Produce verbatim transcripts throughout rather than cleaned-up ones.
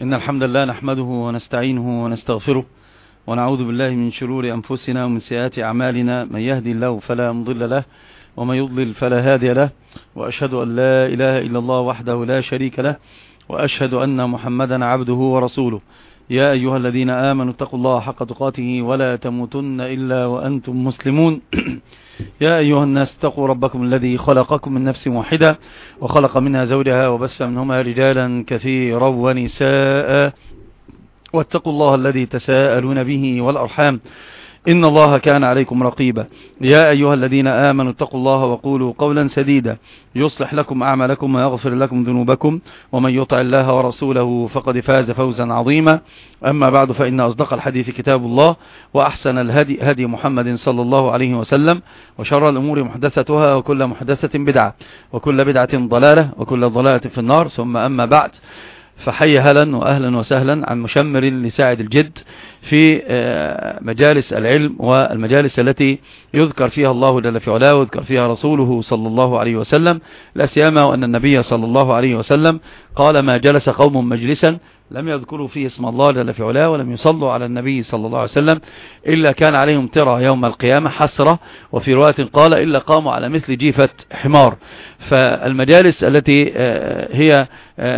إن الحمد لله نحمده ونستعينه ونستغفره ونعوذ بالله من شرور أنفسنا ومن سيئات أعمالنا. من يهدي الله فلا مضل له ومن يضلل فلا هادي له، وأشهد أن لا إله إلا الله وحده لا شريك له، وأشهد أن محمدا عبده ورسوله. يا أيها الذين آمنوا اتقوا الله حق تقاته ولا تموتن إلا وأنتم مسلمون. يا أيها الناس اتقوا ربكم الذي خلقكم من نفس واحدة وخلق منها زوجها وبث منهما رجالا كثيرا ونساء، واتقوا الله الذي تساءلون به والأرحام إن الله كان عليكم رقيبا. يا أيها الذين آمنوا اتقوا الله وقولوا قولا سديدا يصلح لكم أعمالكم ويغفر لكم ذنوبكم، ومن يطع الله ورسوله فقد فاز فوزا عظيما. أما بعد، فإن أصدق الحديث كتاب الله، وأحسن الهدي هدي محمد صلى الله عليه وسلم، وشر الأمور محدثتها، وكل محدثة بدعة، وكل بدعة ضلالة، وكل ضلالة في النار. ثم أما بعد، فحي هلا وأهلا وسهلا عن مشمر لساعد الجد في مجالس العلم والمجالس التي يذكر فيها الله جل في علاه ويذكر فيها رسوله صلى الله عليه وسلم، لا سيما وأن النبي صلى الله عليه وسلم قال: ما جلس قوم مجلسا لم يذكروا فيه اسم الله جل في علاه ولم يصلوا على النبي صلى الله عليه وسلم إلا كان عليهم ترى يوم القيامة حسرة، وفي رواية قال: إلا قاموا على مثل جيفة حمار. فالمجالس التي هي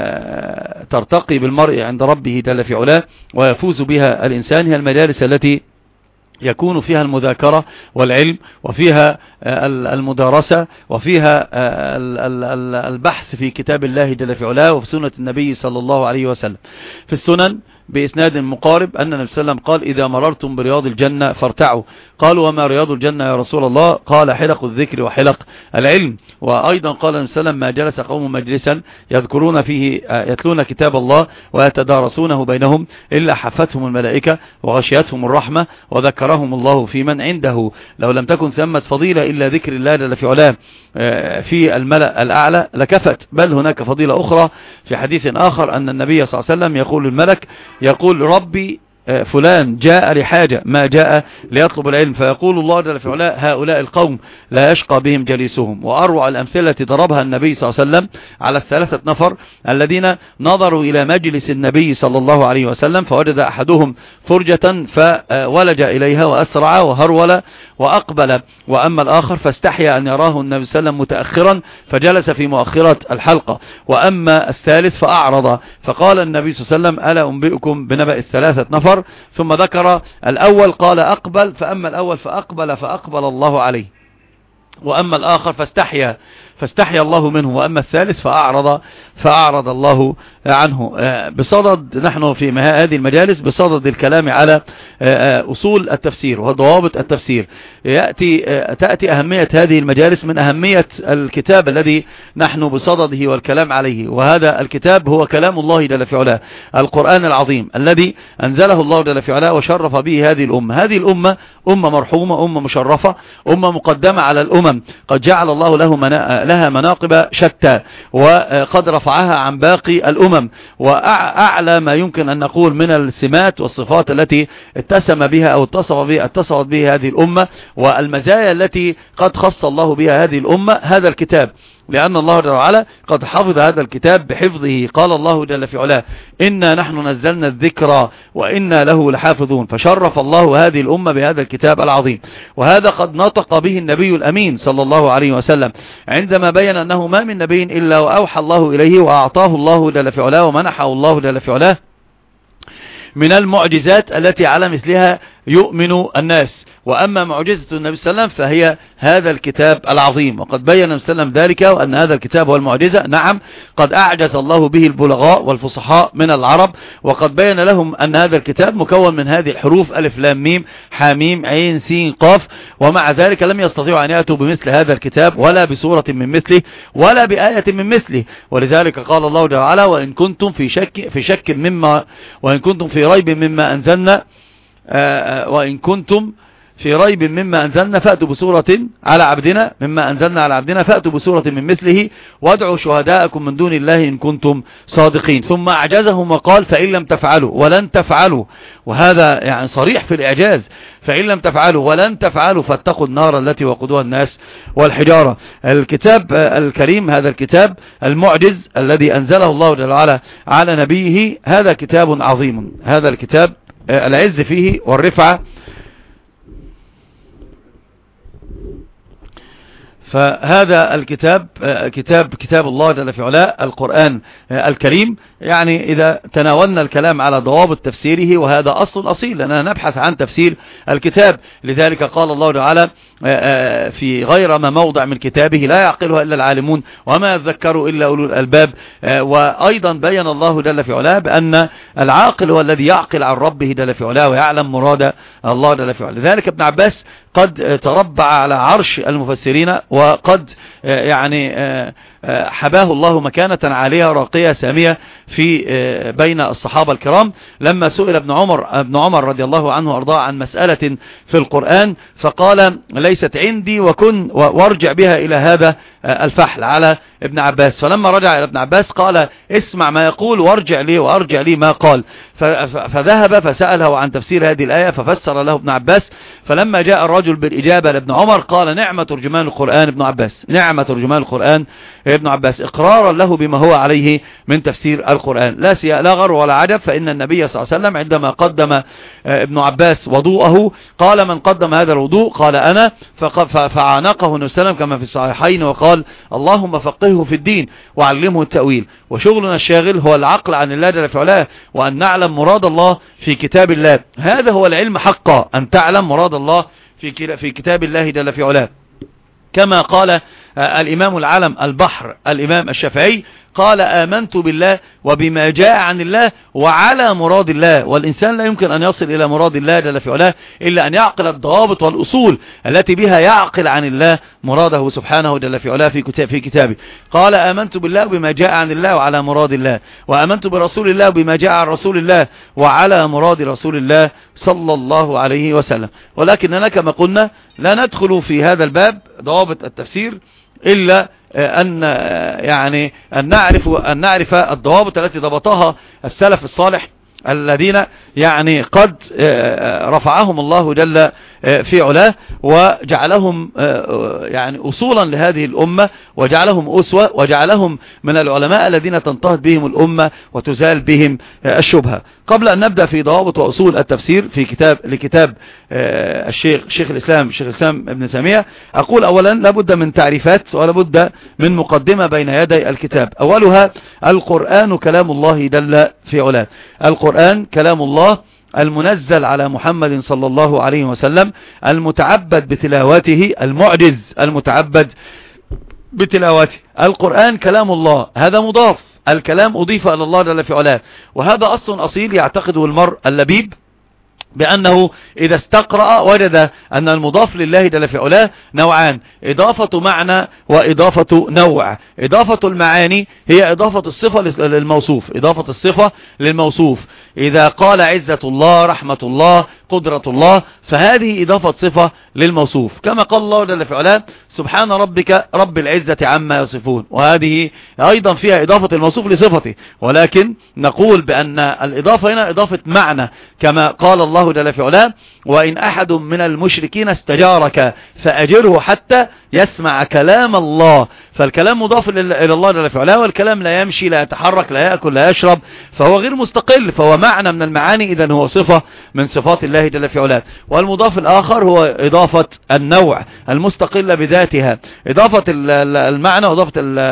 ترتقي بالمرء عند ربه جل في علاه ويفوز بها الإنسان هي المجالس التي يكون فيها المذاكرة والعلم، وفيها المدارسة، وفيها البحث في كتاب الله جل في علاه وفي سنة النبي صلى الله عليه وسلم. في السنن بإسناد مقارب أن النبي صلى الله عليه وسلم قال: إذا مررتم برياض الجنة فارتعوا. قالوا: وما رياض الجنة يا رسول الله؟ قال: حلق الذكر وحلق العلم. وأيضا قال النبي صلى الله عليه وسلم: ما جلس قوم مجلسا يذكرون فيه يتلون كتاب الله ويتدارسونه بينهم إلا حفتهم الملائكة وغشيتهم الرحمة وذكرهم الله في من عنده. لو لم تكن ثمة فضيلة إلا ذكر الله جل في علاه في الملأ الأعلى لكفت، بل هناك فضيلة أخرى في حديث آخر أن النبي صلى الله عليه وسلم يقول للملك، يقول: ربي فلان جاء لحاجة ما جاء ليطلب العلم، فيقول الله جل في علاه: هؤلاء القوم لا يشقى بهم جليسهم. وأروع الأمثلة التي ضربها النبي صلى الله عليه وسلم على الثلاثة نفر الذين نظروا إلى مجلس النبي صلى الله عليه وسلم فوجد أحدهم فرجة فولج إليها وأسرع وهرول وأقبل، وأما الآخر فاستحيا أن يراه النبي صلى الله عليه وسلم متأخرا فجلس في مؤخرة الحلقة، وأما الثالث فأعرض. فقال النبي صلى الله عليه وسلم: ألا أنبئكم بنبأ الثلاثة نفر؟ ثم ذكر الأول قال: أقبل، فأما الأول فأقبل فأقبل الله عليه، وأما الآخر فاستحيا فاستحيا الله منه، وأما الثالث فأعرض فأعرض الله عنه. بصدد نحن في هذه المجالس بصدد الكلام على أصول التفسير وضوابط التفسير. يأتي تأتي أهمية هذه المجالس من أهمية الكتاب الذي نحن بصدده والكلام عليه، وهذا الكتاب هو كلام الله جل في علاه، القرآن العظيم الذي أنزله الله جل في علاه وشرف به هذه الأمة. هذه الأمة أمة مرحومة، أمة مشرفة، أمة مقدمة على الأمم، قد جعل الله له منا... لها مناقب شتى، وقد رفعها عن باقي الأمم، وأعلى ما يمكن أن نقول من السمات والصفات التي اتسم بها أو اتصف بها اتصفت بها هذه الأمة، والمزايا التي قد خص الله بها هذه الأمة هذا الكتاب، لأن الله جل وعلا قد حفظ هذا الكتاب بحفظه. قال الله جل في علاه: إنا نحن نزلنا الذكر وإنا له لحافظون. فشرف الله هذه الأمة بهذا الكتاب العظيم، وهذا قد نطق به النبي الأمين صلى الله عليه وسلم عندما بين أنه ما من نبي إلا وأوحى الله إليه وأعطاه الله جل في علاه ومنحه الله جل في علاه من المعجزات التي على مثلها يؤمن الناس. وأما معجزة النبي صلى الله عليه وسلم فهي هذا الكتاب العظيم، وقد بين النبي صلى الله عليه وسلم ذلك، وأن هذا الكتاب هو المعجزة. نعم، قد أعجز الله به البلغاء والفصحاء من العرب، وقد بين لهم أن هذا الكتاب مكون من هذه الحروف: ألف لام ميم حاميم عين سين قاف، ومع ذلك لم يستطيعوا أن يأتوا بمثل هذا الكتاب ولا بسورة من مثله ولا بآية من مثله. ولذلك قال الله جل وعلا: وإن كنتم في شك في شك مما وإن كنتم في ريب مما أنزلنا وإن كنتم في ريب مما أنزلنا فأتوا بسورة على عبدنا مما أنزلنا على عبدنا فأتوا بسورة من مثله وادعوا شهداءكم من دون الله إن كنتم صادقين. ثم أعجزهم وقال فإن لم تفعلوا ولن تفعلوا، وهذا يعني صريح في الإعجاز، فإن لم تفعلوا ولن تفعلوا فاتقوا النار التي وقودها الناس والحجارة. الكتاب الكريم، هذا الكتاب المعجز الذي أنزله الله جل وعلا على نبيه، هذا كتاب عظيم، هذا الكتاب العز فيه والرفعة. فهذا الكتاب كتاب كتاب الله جل في علاه، القرآن الكريم. يعني إذا تناولنا الكلام على ضوابط تفسيره، وهذا أصل أصيل لأننا نبحث عن تفسير الكتاب، لذلك قال الله تعالى في غير ما موضع من كتابه لا يعقلها إلا العالمون وما يذكروا إلا أولو الألباب. وأيضا بين الله جل في علاه بأن العاقل هو الذي يعقل عن ربه جل في علاه ويعلم مراد الله جل في علاه. لذلك ابن عباس قد تربع على عرش المفسرين، وقد يعني حباه الله مكانة عالية راقية سامية في بين الصحابة الكرام. لما سئل ابن عمر ابن عمر رضي الله عنه وارضاه عن مسألة في القرآن فقال ليست عندي وكن وارجع بها إلى هذا الفحل على ابن عباس. فلما رجع إلى ابن عباس قال اسمع ما يقول وارجع لي وارجع لي ما قال. فذهب فسأله عن تفسير هذه الآية ففسر له ابن عباس. فلما جاء الرجل بالإجابة لابن عمر قال نعم ترجمان القرآن ابن عباس، نعم ترجمان القرآن ابن عباس، إقرارا له بما هو عليه من تفسير القرآن. لا سيا لا غر ولا عجب، فإن النبي صلى الله عليه وسلم عندما قدم ابن عباس وضوءه قال من قدم هذا الوضوء؟ قال أنا. فعانقه النبي صلى الله عليه وسلم كما في الصحيحين وقال اللهم فقهه في الدين وعلمه التأويل. وشغلنا الشاغل هو العقل عن الله جل في علاه، وأن نعلم مراد الله في كتاب الله. هذا هو العلم حقا، أن تعلم مراد الله في في كتاب الله جل في علاه. كما قال الإمام العلم البحر الإمام الشافعي قال آمنت بالله وبما جاء عن الله وعلى مراد الله. والإنسان لا يمكن أن يصل إلى مراد الله جل في علاه إلا أن يعقل الضوابط والأصول التي بها يعقل عن الله مراده سبحانه جل في علاه في كتاب في كتابه. قال آمنت بالله وبما جاء عن الله وعلى مراد الله، وآمنت برسول الله وبما جاء عن رسول الله وعلى مراد رسول الله صلى الله عليه وسلم. ولكننا كما قلنا لا ندخل في هذا الباب ضوابط التفسير إلا أن يعني أن نعرف أن نعرف الضوابط التي ضبطها السلف الصالح الذين يعني قد رفعهم الله جل في علاه وجعلهم يعني أصولا لهذه الأمة، وجعلهم أسوة، وجعلهم من العلماء الذين تنتهض بهم الأمة وتزال بهم الشبهة. قبل أن نبدأ في ضوابط وأصول التفسير في كتاب لكتاب الشيخ شيخ الإسلام شيخ الإسلام ابن تيمية، أقول أولا لابد من تعريفات ولابد من مقدمة بين يدي الكتاب. أولها القرآن كلام الله جل في علاه. القرآن كلام الله المنزل على محمد صلى الله عليه وسلم، المتعبد بتلاوته، المعجز المتعبد بتلاوته. القرآن كلام الله، هذا مضاف، الكلام أضيف إلى الله جل في علاه، وهذا أصل أصيل يعتقده المرء اللبيب بأنه إذا استقرأ وجد أن المضاف لله جل في علاه نوعان، إضافة معنى وإضافة نوع. إضافة المعاني هي إضافة الصفة للموصوف، إضافة الصفة للموصوف. إذا قال عزة الله، رحمة الله، قدرة الله، فهذه إضافة صفة للموصوف، كما قال الله جل في علاه سبحان ربك رب العزة عما يصفون، وهذه أيضا فيها إضافة الموصوف لصفته. ولكن نقول بأن الإضافة هنا إضافة معنى، كما قال الله جل في علاه وإن أحد من المشركين استجارك فأجره حتى يسمع كلام الله. فالكلام مضاف إلى الله جل في علاه، والكلام لا يمشي، لا يتحرك، لا يأكل، لا يشرب، فهو غير مستقل، فهو معنى من المعاني، إذن هو صفة من صفات الله جل في علاه. والمضاف الآخر هو إضافة النوع المستقلة بذاتها، إضافة المعنى وإضافة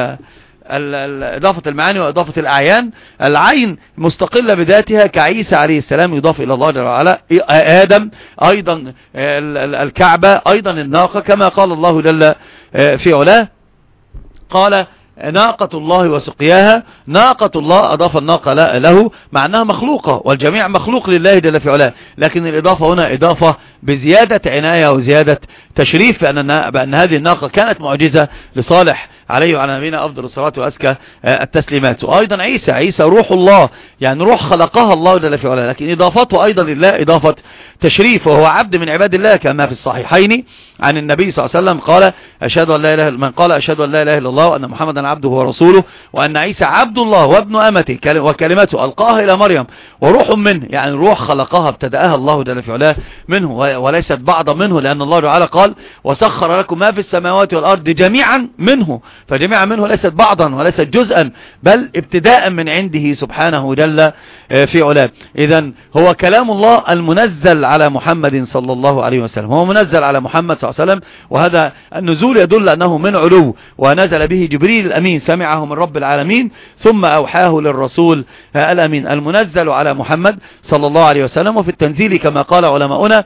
إضافة المعاني وإضافة الأعيان. العين مستقلة بذاتها كعيسى عليه السلام يضاف إلى الله جل وعلا، آدم أيضا، الكعبة أيضا، الناقة، كما قال الله جل في علاه قال ناقة الله وسقياها. ناقة الله أضاف الناقة له مع أنها مخلوقة، والجميع مخلوق لله جل في علاه، لكن الإضافة هنا إضافة بزيادة عناية وزيادة تشريف، بأن, بأن هذه الناقة كانت معجزة لصالح عليه وعلى نبينا أفضل الصلاة وأزكى التسليمات. وأيضا عيسى عيسى روح الله، يعني روح خلقها الله جل في علاه، لكن إضافته أيضا لله إضافة تشريف، وهو عبد من عباد الله كما في الصحيحين عن النبي صلى الله عليه وسلم قال أشهد أن لا إله من قال أشهد أن لا إله إلا الله وأن محمدا عبده ورسوله وأن عيسى عبد الله وابن أمته وكلمته ألقاها إلى مريم وروح منه، يعني روح خلقها ابتدأها الله جل في علاه منه وليست بعضا منه، لأن الله تعالى قال وسخر لكم ما في السماوات والأرض جميعا منه، فجميعا منه ليست بعضا وليست جزءا بل ابتداء من عنده سبحانه جل في علاه. إذن هو كلام الله المنزل على محمد صلى الله عليه وسلم، هو منزل على محمد صلى الله عليه وسلم، وهذا النزول يدل أنه من علو، ونزل به جبريل الأمين سمعه من رب العالمين ثم أوحاه للرسول الأمين المنزل على محمد صلى الله عليه وسلم. وفي التنزيل كما قال علماؤنا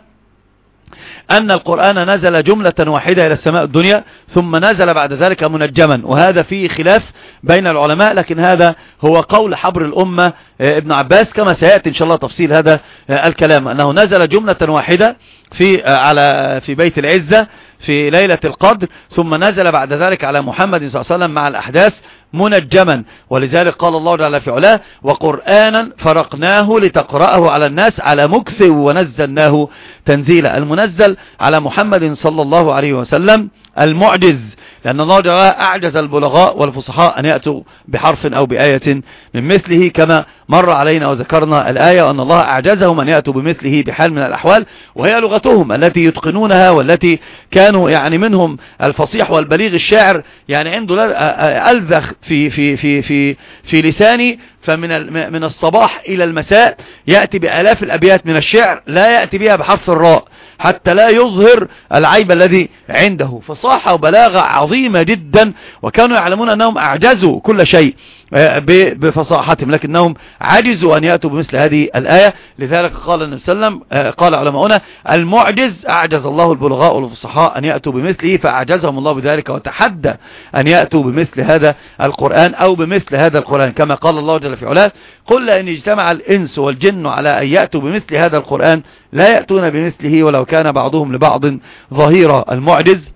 أن القرآن نزل جملة واحدة إلى السماء الدنيا ثم نزل بعد ذلك منجما، وهذا فيه خلاف بين العلماء، لكن هذا هو قول حبر الأمة ابن عباس كما سيأتي إن شاء الله تفصيل هذا الكلام، أنه نزل جملة واحدة في على في بيت العزة في ليلة القدر، ثم نزل بعد ذلك على محمد صلى الله عليه وسلم مع الأحداث منجما. ولذلك قال الله تعالى في علاه وقرآنا فرقناه لتقرأه على الناس على مكث ونزلناه تنزيلا. المنزل على محمد صلى الله عليه وسلم المعجز، لأن الله تعالى أعجز البلغاء والفصحاء أن يأتوا بحرف أو بآية من مثله، كما مر علينا وذكرنا الآية وأن الله أعجزهم أن يأتوا بمثله بحال من الأحوال، وهي لغتهم التي يتقنونها والتي كانوا يعني منهم الفصيح والبليغ الشاعر يعني عنده ألذخ في في في في في لساني، فمن من الصباح إلى المساء يأتي بآلاف الأبيات من الشعر لا يأتي بها بحرف الراء حتى لا يظهر العيب الذي عنده، فصاحة وبلاغة عظيمة جدا، وكانوا يعلمون أنهم أعجزوا كل شيء بفصاحتهم، لكنهم عجزوا أن يأتوا بمثل هذه الآية. لذلك قال النبي صلى الله عليه وسلم قال علماؤنا المعجز أعجز الله البلغاء والفصحاء أن يأتوا بمثله، فأعجزهم الله بذلك وتحدى أن يأتوا بمثل هذا القرآن أو بمثل هذا القرآن، كما قال الله جل في علاه قل لئن اجتمع الإنس والجن على أن يأتوا بمثل هذا القرآن لا يأتون بمثله ولو كان بعضهم لبعض ظهيرا. المعجز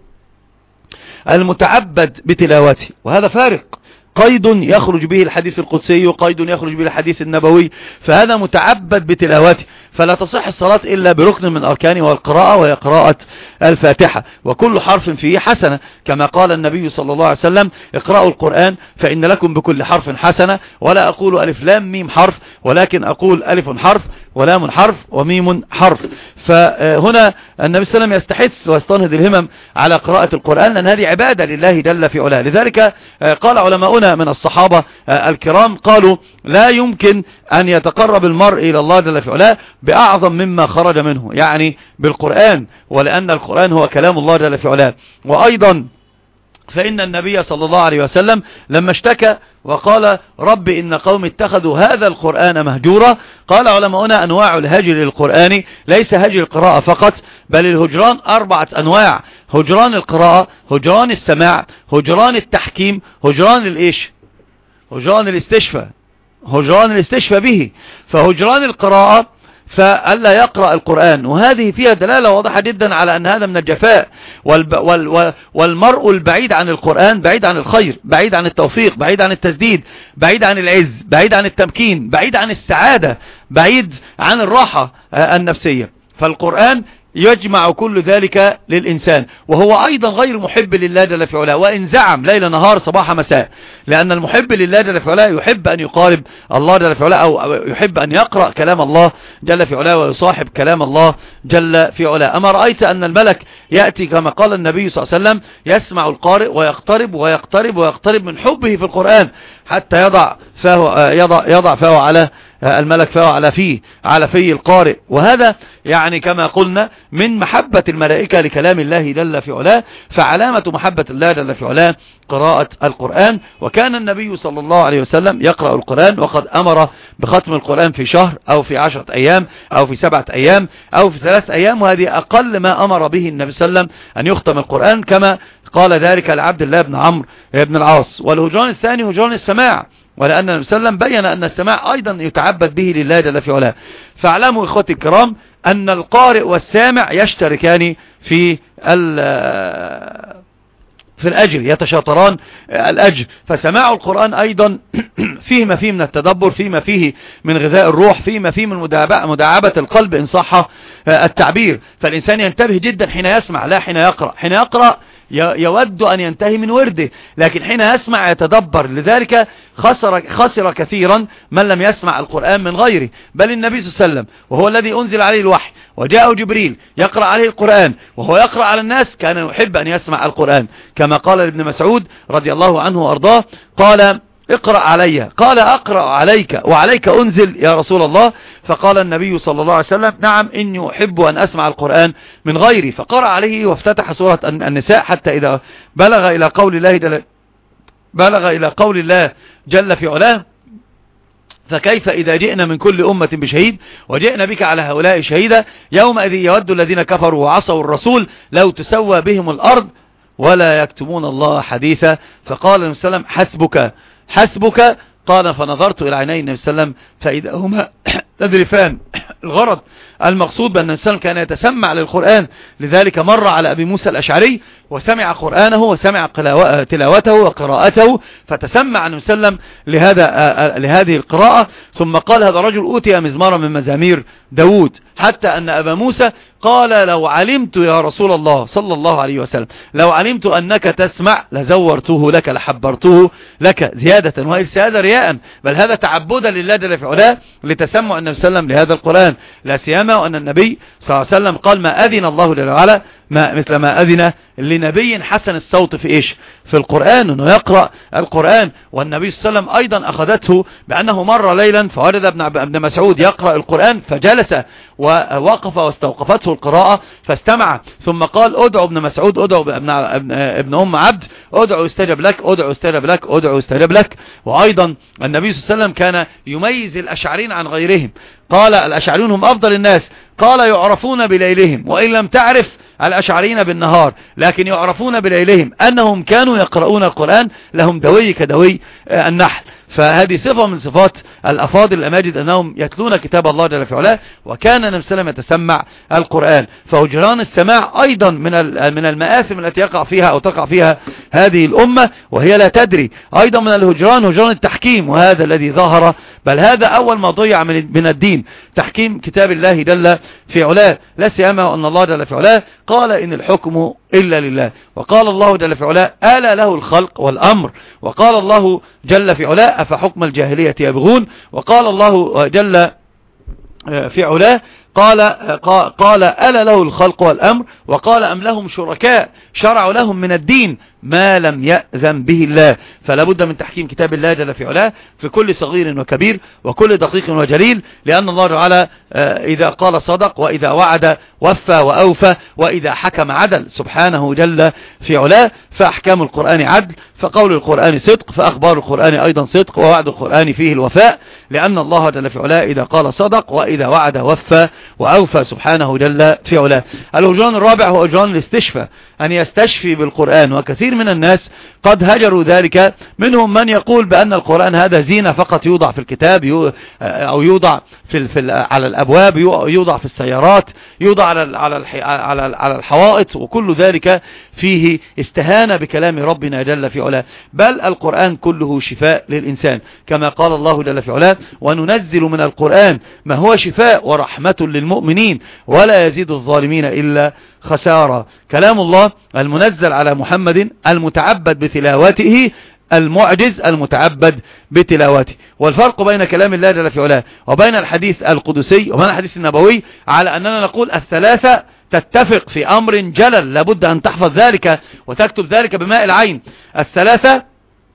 المتعبد بتلاوته، وهذا فارق، قيد يخرج به الحديث القدسي وقيد يخرج به الحديث النبوي، فهذا متعبد بتلاوته، فلا تصح الصلاة إلا بركن من أركانه والقراءة، وهي قراءة الفاتحة، وكل حرف فيه حسنة، كما قال النبي صلى الله عليه وسلم اقرأوا القرآن فإن لكم بكل حرف حسنة، ولا أقول ألف لام ميم حرف، ولكن أقول ألف حرف ولام حرف وميم حرف. فهنا النبي صلى الله عليه وسلم يستحث ويستنهض الهمم على قراءة القرآن، لأن هذه عبادة لله جل في علاه. لذلك قال علماؤنا من الصحابة الكرام قالوا لا يمكن أن يتقرب المرء إلى الله جل في علاه بأعظم مما خرج منه، يعني بالقرآن، ولأن القرآن هو كلام الله جل في علاه. وأيضا فإن النبي صلى الله عليه وسلم لما اشتكى وقال رب إن قوم اتخذوا هذا القرآن مهجورا، قال علماؤنا أنواع الهجر للقرآن ليس هجر القراءة فقط، بل الهجران أربعة أنواع: هجران القراءة، هجران السماع، هجران التحكيم، هجران الإيش هجران الاستشفاء هجران الاستشفاء به. فهجران القراءة فألا يقرأ القرآن، وهذه فيها دلالة واضحة جدا على أن هذا من الجفاء، والمرء البعيد عن القرآن بعيد عن الخير، بعيد عن التوفيق، بعيد عن التسديد، بعيد عن العز، بعيد عن التمكين، بعيد عن السعادة، بعيد عن الراحة النفسية. فالقرآن يجمع كل ذلك للإنسان، وهو أيضا غير محب لله جل في علاه، وإن زعم ليل نهار صباح مساء، لأن المحب لله جل في علاه يحب أن يقارب الله جل في علاه، أو يحب أن يقرأ كلام الله جل في علاه ويصاحب كلام الله جل في علاه. أما رأيت أن الملك يأتي كما قال النبي صلى الله عليه وسلم يسمع القارئ ويقترب ويقترب ويقترب من حبه في القرآن حتى يضع فهو يضع يضع فهو على الملك فهو على فيه على في القارئ، وهذا يعني كما قلنا من محبة الملائكة لكلام الله جل في علاه. فعلامة محبة الله جل في علاه قراءة القرآن، وكان النبي صلى الله عليه وسلم يقرأ القرآن، وقد أمر بختم القرآن في شهر أو في عشرة أيام أو في سبعة أيام أو في ثلاث أيام، وهذه أقل ما أمر به النبي صلى الله عليه وسلم أن يختم القرآن، كما قال ذلك لعبد الله بن عمرو بن العاص. والهجران الثاني هجران السماع، ولأن النبي صلى الله عليه وسلم بين أن السماع أيضا يتعبد به لله جل في علاه. فاعلموا إخوتي الكرام أن القارئ والسامع يشتركان في في الأجر، يتشاطران الأجر. فسماع القرآن أيضا فيه ما فيه من التدبر، فيه ما فيه من غذاء الروح، فيه ما فيه من مداعبة القلب إن صح التعبير. فالإنسان ينتبه جدا حين يسمع، لا حين يقرأ. حين يقرأ يود أن ينتهي من ورده، لكن حين يسمع يتدبر. لذلك خسر, خسر كثيرا من لم يسمع القرآن من غيره. بل النبي صلى الله عليه وسلم وهو الذي أنزل عليه الوحي وجاءه جبريل يقرأ عليه القرآن وهو يقرأ على الناس، كان يحب أن يسمع القرآن، كما قال ابن مسعود رضي الله عنه وأرضاه قال: اقرأ علي. قال: أقرأ عليك وعليك أنزل يا رسول الله. فقال النبي صلى الله عليه وسلم: نعم، إني أحب أن أسمع القرآن من غيري. فقرأ عليه وافتتح سورة النساء حتى إذا بلغ إلى قول الله جل, بلغ إلى قول الله جل في علاه: فكيف إذا جئنا من كل أمة بشهيد وجئنا بك على هؤلاء شهيدا يومئذ يود الذين كفروا وعصوا الرسول لو تسوى بهم الأرض ولا يكتمون الله حديثا. فقال النبي صلى الله عليه وسلم: حسبك حسبك. قال: فنظرت إلى عيني النبي صلى الله عليه وسلم فإذا هما تذرفان. الغرض المقصود بأن الإنسان كان يتسمع للقرآن. لذلك مر على أبي موسى الأشعري وسمع قرآنه وسمع تلاوته وقراءته، فتسمع النبي صلى الله عليه وسلم لهذا لهذه القراءة. ثم قال: هذا رجل أوتي مزمارا من مزامير داود. حتى أن أبا موسى قال: لو علمت يا رسول الله صلى الله عليه وسلم لو علمت أنك تسمع لزورته لك لحبرته لك زيادة، وليس هذا رياء، بل هذا تعبدا لله جل في علاه لتسمع النبي صلى الله عليه وسلم لهذا القرآن. لا سيما وأن النبي صلى الله عليه وسلم قال: ما أذن الله جل وعلا ما مثل ما أذن لنبي حسن الصوت في إيش؟ في القرآن، أنه يقرأ القرآن. والنبي صلى الله عليه وسلم أيضا أخذته بأنه مر ليلا فوجد ابن مسعود يقرأ القرآن فجلس ووقف واستوقفته القراءة فاستمع، ثم قال: ادعو ابن مسعود، ادعو ابن, ابن أم عبد، ادعو يستجب لك، ادعو يستجب لك، ادعو يستجب لك. وأيضا النبي صلى الله عليه وسلم كان يميز الأشعرين عن غيرهم. قال: الأشعريون هم أفضل الناس. قال: يعرفون بليلهم، وإن لم تعرف الأشعرين بالنهار لكن يعرفون بليلهم أنهم كانوا يقرؤون القرآن لهم دوي كدوي النحل. فهذه صفة من صفات الأفاضل الأماجد أنهم يتلون كتاب الله جل في علاه. وكان النبي صلى الله عليه وسلم يتسمع القرآن. فهجران السماع أيضا من من المآثم التي يقع فيها أو تقع فيها هذه الأمة وهي لا تدري. أيضا من الهجران هجران التحكيم، وهذا الذي ظهر، بل هذا أول ما ضيع من الدين، تحكيم كتاب الله جل في علاه. لا سيما أن الله جل في علاه قال: إن الحكم إلا لله. وقال الله جل في علاه: ألا له الخلق والأمر. وقال الله جل في علاه: أفحكم الجاهلية يبغون. وقال الله جل في علاه قال قال ألا له الخلق والأمر. وقال: أم لهم شركاء شرعوا لهم من الدين ما لم يأذن به الله. فلا بد من تحكيم كتاب الله جل في علاه في كل صغير وكبير وكل دقيق وجليل، لأن الله تعالى إذا قال صدق، وإذا وعد وفى وأوفى، وإذا حكم عدل سبحانه جل في علاه. فأحكام القرآن عدل، فقول القرآن صدق، فأخبار القرآن أيضا صدق، ووعد القرآن فيه الوفاء، لأن الله جل في علاه إذا قال صدق، وإذا وعد وفى وأوفى سبحانه جل في علاه. الهجران الرابع هو هجران الاستشفاء، أن يستشفي بالقرآن. وكثير من الناس قد هجروا ذلك، منهم من يقول بأن القرآن هذا زينة فقط يوضع في الكتاب أو يوضع في, في على الأبواب، يوضع في السيارات، يوضع على على على على الحوائط، وكل ذلك فيه استهانة بكلام ربنا جل في علاه. بل القرآن كله شفاء للإنسان، كما قال الله جل في علاه: وننزل من القرآن ما هو شفاء ورحمة للمؤمنين ولا يزيد الظالمين إلا خسارة. كلام الله المنزل على محمد المتعبد بتلاوته، المعجز المتعبد بتلاوته. والفرق بين كلام الله جل في علاه وبين الحديث القدسي وبين الحديث النبوي على أننا نقول الثلاثة تتفق في أمر جلل، لابد أن تحفظ ذلك وتكتب ذلك بماء العين. الثلاثة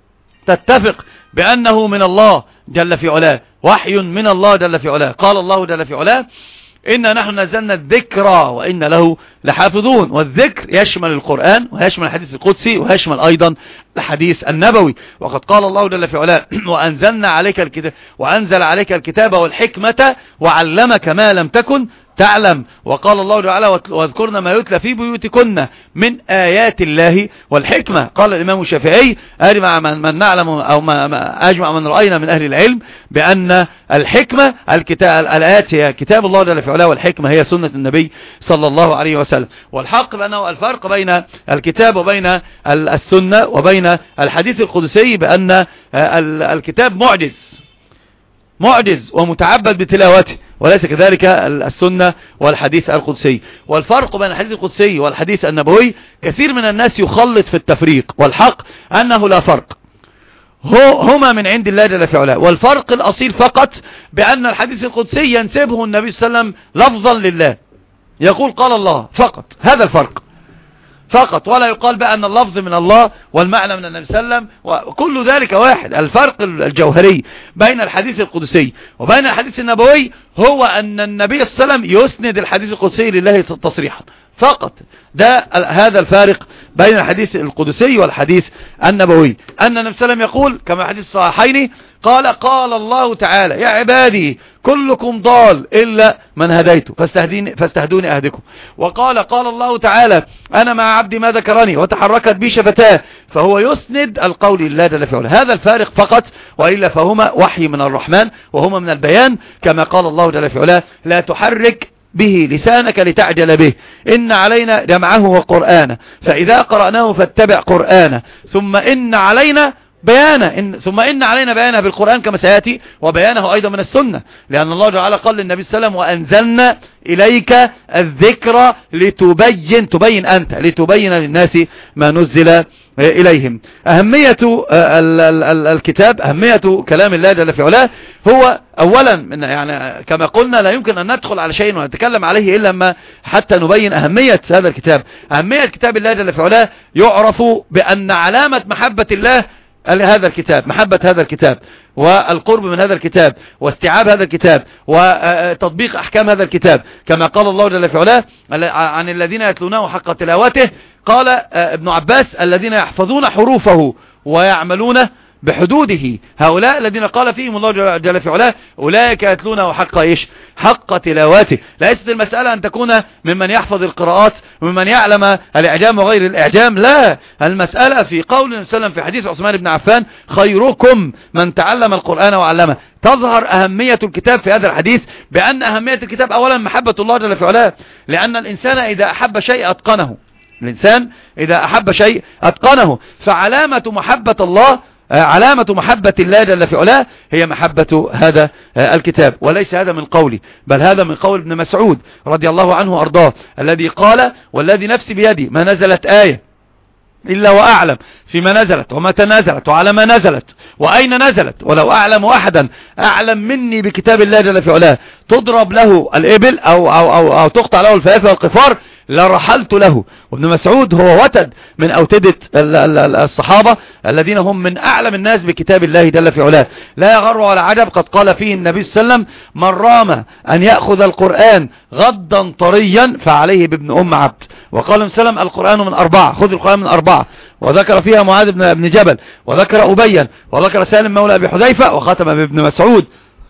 تتفق بأنه من الله جل في علاه، وحي من الله جل في علاه. قال الله جل في علاه: إنا نحن نزلنا الذكر وإن له لحافظون. والذكر يشمل القرآن ويشمل الحديث القدسي ويشمل أيضا الحديث النبوي. وقد قال الله جل في علاه: وأنزلنا عليك الكتاب وأنزل عليك الكتاب والحكمة وعلمك ما لم تكن تعلم وقال الله تعالى واذكرن ما يتلى في بيوتكن من آيات الله والحكمة. قال الإمام الشافعي أجمع من, من نعلم أو ما, ما أجمع من رأينا من أهل العلم بأن الحكمة الكتاب الآيات هي كتاب الله جل في علاه، والحكمة هي سنة النبي صلى الله عليه وسلم. والحق بأنه الفرق بين الكتاب وبين السنة وبين الحديث القدسي بأن الكتاب معجز معجز ومتعبد بتلاوته، وليس كذلك السنة والحديث القدسي. والفرق بين الحديث القدسي والحديث النبوي كثير من الناس يخلط في التفريق، والحق أنه لا فرق، هما من عند الله جل في علاه. والفرق الأصيل فقط بأن الحديث القدسي ينسبه النبي صلى الله عليه وسلم لفظا لله، يقول قال الله فقط، هذا الفرق فقط، ولا يقال بأن اللفظ من الله والمعنى من النبي صلى الله عليه وسلم، وكل ذلك واحد. الفرق الجوهري بين الحديث القدسي وبين الحديث النبوي هو أن النبي صلى الله عليه وسلم يسند الحديث القدسي لله تصريحا فقط. ده هذا الفارق بين الحديث القدسي والحديث النبوي. أن النبي صلى الله عليه وسلم يقول كما حديث الصحيحين قال قال الله تعالى يا عبادي كلكم ضال إلا من هديته فاستهدوني أهدكم. وقال قال الله تعالى أنا مع عبدي ما ذكرني وتحركت بي شفتاه، فهو يسند القول لله جل في علاه. هذا الفارق فقط، وإلا فهما وحي من الرحمن وهما من البيان، كما قال الله جل في علاه لا تحرك به لسانك لتعجل به إن علينا جمعه وقرآنه فإذا قرأناه فاتبع قرآنه ثم إن علينا بيانه إن ثم إن علينا بيانه بالقرآن كما سيأتي، وبيانه أيضا من السنة، لأن الله تعالى قال للنبي صلى الله عليه وسلم وأنزلنا إليك الذكر لتبين تبين أنت لتبين للناس ما نزل إليهم. أهمية الكتاب، أهمية كلام الله جل في علاه هو أولا من يعني كما قلنا لا يمكن أن ندخل على شيء ونتكلم عليه إلا ما حتى نبين أهمية هذا الكتاب. أهمية كتاب الله جل في علاه يعرف بأن علامة محبة الله هذا الكتاب، محبة هذا الكتاب والقرب من هذا الكتاب واستيعاب هذا الكتاب وتطبيق أحكام هذا الكتاب، كما قال الله جل في علاه عن الذين يتلونه حق تلاوته. قال ابن عباس الذين يحفظون حروفه ويعملون بحدوده، هؤلاء الذين قال فيهم الله جل في علاه أولئك يتلونه حق إيش؟ حق تلاوته. ليست المسألة أن تكون ممن يحفظ القراءات وممن يعلم الإعجام وغير الإعجام، لا، المسألة في قول النبي صلى الله عليه وسلم في حديث عثمان بن عفان خيركم من تعلم القرآن وعلمه. تظهر أهمية الكتاب في هذا الحديث بأن أهمية الكتاب أولا محبة الله جل في علاه، لأن الإنسان إذا أحب شيء أتقنه، الإنسان إذا أحب شيء أتقنه، فعلامة محبة الله علامة محبة الله جل في علاه هي محبة هذا الكتاب. وليس هذا من قولي، بل هذا من قول ابن مسعود رضي الله عنه وأرضاه الذي قال والذي نفسي بيدي ما نزلت آية إلا وأعلم فيما نزلت ومتى نزلت وعلى ما نزلت وأين نزلت، ولو أعلم أحدا أعلم مني بكتاب الله جل في علاه تضرب له الإبل أو, أو, أو, أو تقطع له الفيافي والقفار لرحلت له. وابن مسعود هو وتد من أوتدة الصحابة الذين هم من أعلم الناس بكتاب الله جل في علاه. لا يغر ولا عجب، قد قال فيه النبي صلى الله عليه وسلم من رام أن يأخذ القرآن غضا طريا فعليه بابن أم عبد. وقال النبي صلى الله عليه وسلم القرآن من أربعة، خذ القرآن من أربعة، وذكر فيها معاذ بن جبل وذكر أبيا وذكر سالم مولى أبي حذيفة وختم بابن مسعود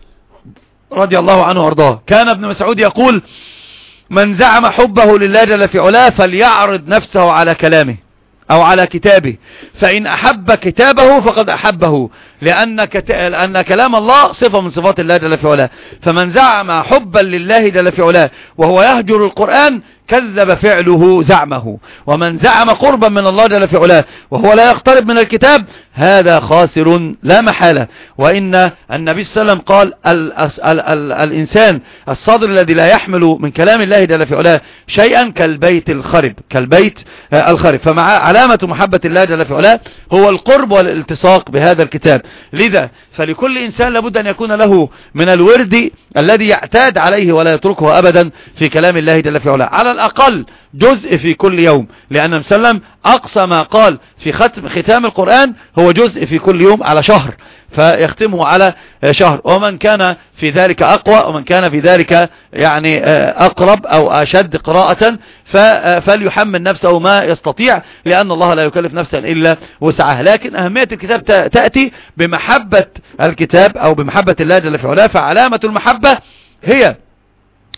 رضي الله عنه وارضاه. كان ابن مسعود يقول من زعم حبه لله جل في علاه فليعرض نفسه على كلامه أو على كتابه، فإن أحب كتابه فقد أحبه، لأن, كت... لأن كلام الله صفة من صفات الله جل في علاه. فمن زعم حبا لله جل في علاه وهو يهجر القرآن كذب فعله زعمه، ومن زعم قربا من الله جل في علاه وهو لا يقترب من الكتاب هذا خاسر لا محالة. وإن النبي صلى الله عليه وسلم قال ال ال ال الإنسان الصادر الذي لا يحمل من كلام الله جل في علاه شيئا كالبيت الخرب، كالبيت الخرب. فمع علامة محبة الله جل في علاه هو القرب والالتصاق بهذا الكتاب. لذا فلكل إنسان لابد أن يكون له من الورد الذي يعتاد عليه ولا يتركه أبدا في كلام الله جل في علاه، على الأقل جزء في كل يوم، لأن النبي صلى الله عليه وسلم أقصى ما قال في ختم ختام القرآن هو جزء في كل يوم على شهر، فيختمه على شهر. ومن كان في ذلك أقوى ومن كان في ذلك يعني أقرب أو أشد قراءة فليحمل نفسه ما يستطيع، لأن الله لا يكلف نفسا إلا وسعها. لكن أهمية الكتاب تأتي بمحبة الكتاب أو بمحبة الله جل في علاه. فعلامة المحبة هي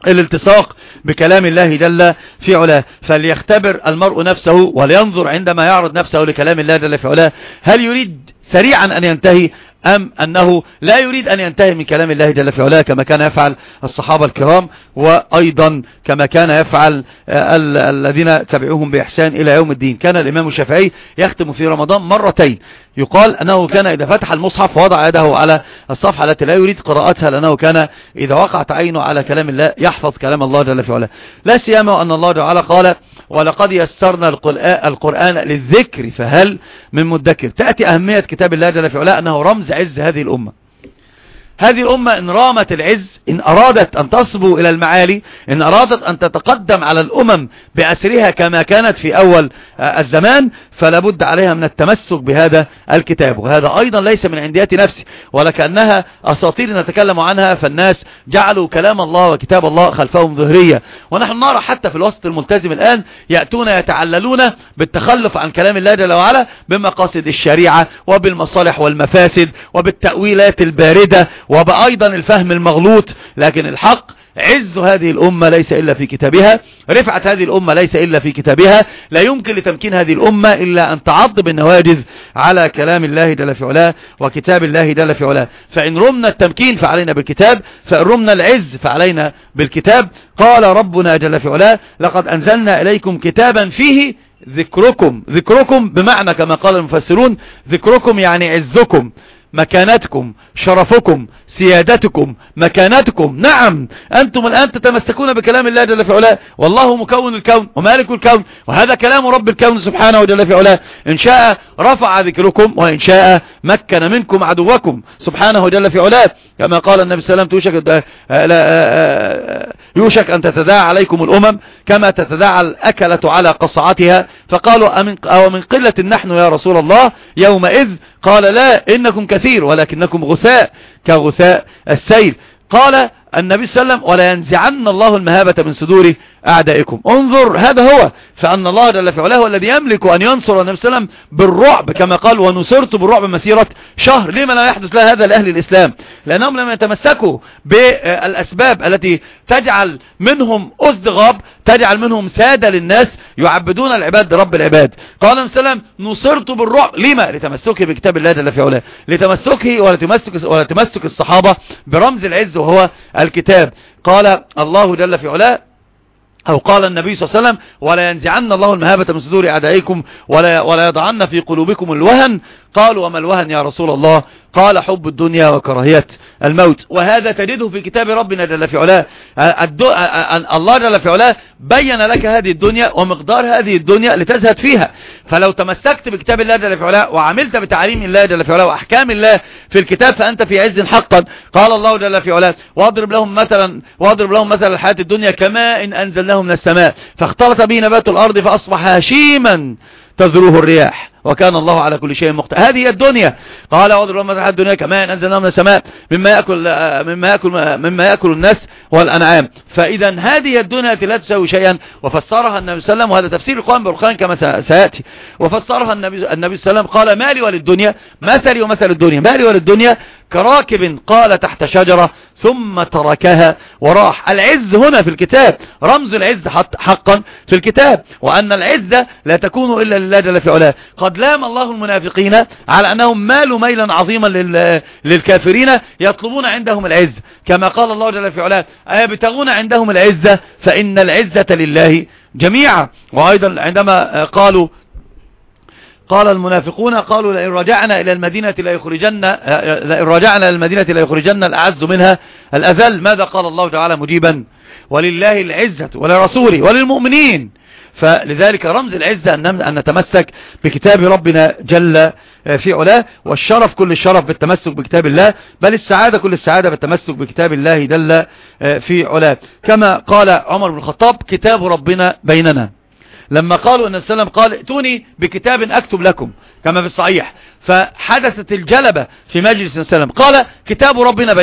الالتصاق بكلام الله جل في علاه. فليختبر المرء نفسه ولينظر عندما يعرض نفسه لكلام الله جل في علاه، هل يريد سريعا أن ينتهي أم أنه لا يريد أن ينتهي من كلام الله جل في علاه كما كان يفعل الصحابة الكرام، وأيضا كما كان يفعل الذين تبعوهم بإحسان إلى يوم الدين. كان الإمام الشافعي يختم في رمضان مرتين، يقال أنه كان إذا فتح المصحف وضع يده على الصفحة التي لا يريد قراءتها، لأنه كان إذا وقعت عينه على كلام الله يحفظ كلام الله جل في علاه. لا سيما أن الله تعالى قال ولقد يسرنا القرآن للذكر فهل من مدكر. تأتي أهمية كتاب الله جل في علاه أنه رمز عز هذه الأمة. هذه الأمة إن رامت العز، إن أرادت أن تصبو إلى المعالي، إن أرادت أن تتقدم على الأمم بأسرها كما كانت في أول الزمان، فلا بد عليها من التمسك بهذا الكتاب. وهذا أيضا ليس من عنديات نفسي، ولكنها أساطير نتكلم عنها، فالناس جعلوا كلام الله وكتاب الله خلفهم ظهرية. ونحن نرى حتى في الوسط الملتزم الآن يأتون يتعللون بالتخلف عن كلام الله جل وعلا بمقاصد الشريعة وبالمصالح والمفاسد وبالتأويلات الباردة وبأيضا الفهم المغلوط. لكن الحق عز هذه الأمة ليس إلا في كتابها، رفعة هذه الأمة ليس إلا في كتابها. لا يمكن لتمكين هذه الأمة إلا أن تعض بالنواجذ على كلام الله جل في علاه وكتاب الله جل في علاه. فإن رمنا التمكين فعلينا بالكتاب، فإن رمنا العز فعلينا بالكتاب. قال ربنا جل في علاه لقد أنزلنا إليكم كتابا فيه ذكركم. ذكركم بمعنى كما قال المفسرون ذكركم يعني عزكم، مكانتكم، شرفكم، سيادتكم، مكانتكم. نعم أنتم الآن تتمسكون بكلام الله جل في علاه، والله مكون الكون ومالك الكون، وهذا كلام رب الكون سبحانه جل في علاه. إن شاء رفع ذكركم وإن شاء مكن منكم عدوكم سبحانه جل في علاه. كما قال النبي صلى الله عليه وسلم توشك, يوشك أن تتداعى عليكم الأمم كما تتداعى الأكلة على قصعتها. فقالوا أو من قلة نحن يا رسول الله يومئذ؟ قال لا، إنكم كثير ولكنكم غثاء كغثاء السيل. قال النبي صلى الله عليه وسلم ولا ينزعن الله المهابة من صدور أعدائكم. انظر، هذا هو، فأن الله جل في علاه هو الذي يملك أن ينصر النبي صلى الله عليه وسلم بالرعب كما قال ونصرت بالرعب مسيرة شهر. لما لا يحدث له هذا لأهل الإسلام؟ لأنهم لم يتمسكوا بالأسباب التي تجعل منهم أصدغاب، تجعل منهم سادة للناس يعبدون العباد لرب العباد. قال النبي صلى الله عليه وسلم نصرت بالرعب. لما؟ لتمسكه بكتاب الله جل في علاه، لتمسكه ولتمسك, ولتمسك الصحابة برمز العز وهو الكتاب. قال الله جل في علاه أو قال النبي صلى الله عليه وسلم ولا ينزعن الله المهابة من صدور أعدائكم ولا, ولا يضعن في قلوبكم الوهن. قالوا وما الوهن يا رسول الله؟ قال حب الدنيا وكراهية الموت. وهذا تجده في كتاب ربنا جل في علاه. الله جل في علاه بين لك هذه الدنيا ومقدار هذه الدنيا لتزهد فيها. فلو تمسكت بكتاب الله جل في علاه وعملت بتعليم الله جل في علاه وأحكام الله في الكتاب فأنت في عز حقا. قال الله جل في علاه واضرب لهم مثلا واضرب لهم مثلا الحياة الدنيا كماء إن أنزلناه من السماء فاختلط به نبات الأرض فأصبح هشيما تذروه الرياح وكان الله على كل شيء مقتدر. هذه الدنيا. قال واضرب لهم مثلا الدنيا كماء أنزلناه من السماء مما يأكل مما يأكل مما يأكل الناس والأنعام. فإذا هذه الدنيا التي لا تساوي شيئا. وفسرها النبي صلى الله عليه وسلم، وهذا تفسير القرآن بالقرآن كما سيأتي. وفسرها النبي النبي صلى الله عليه وسلم قال مالي وللدنيا مثلي ومثل الدنيا. مالي وللدنيا كراكب قال تحت شجرة ثم تركها وراح. العز هنا في الكتاب، رمز العز حقا في الكتاب، وأن العزة لا تكون إلا لله جل في علاه. قد لام الله المنافقين على أنهم مالوا ميلا عظيما للكافرين يطلبون عندهم العز، كما قال الله جل في علاه أيبتغون عندهم العزة فإن العزة لله جميعا. وأيضا عندما قالوا قال المنافقون قالوا لئن رجعنا إلى المدينة لا يخرجن لئن رجعنا إلى المدينة لا يخرجن الأعز منها الأذل. ماذا قال الله تعالى مجيبا؟ ولله العزة ولرسوله وللمؤمنين. فلذلك رمز العزة أن نتمسك بكتاب ربنا جل في علاه، والشرف كل الشرف بالتمسك بكتاب الله، بل السعادة كل السعادة بالتمسك بكتاب الله جل في علاه. كما قال عمر بن الخطاب كتاب ربنا بيننا. لما قالوا أن السلام قال ائتوني بكتاب أكتب لكم كما في الصحيح، فحدثت الجلبة في مجلس السلام قال كتاب ربنا بيننا.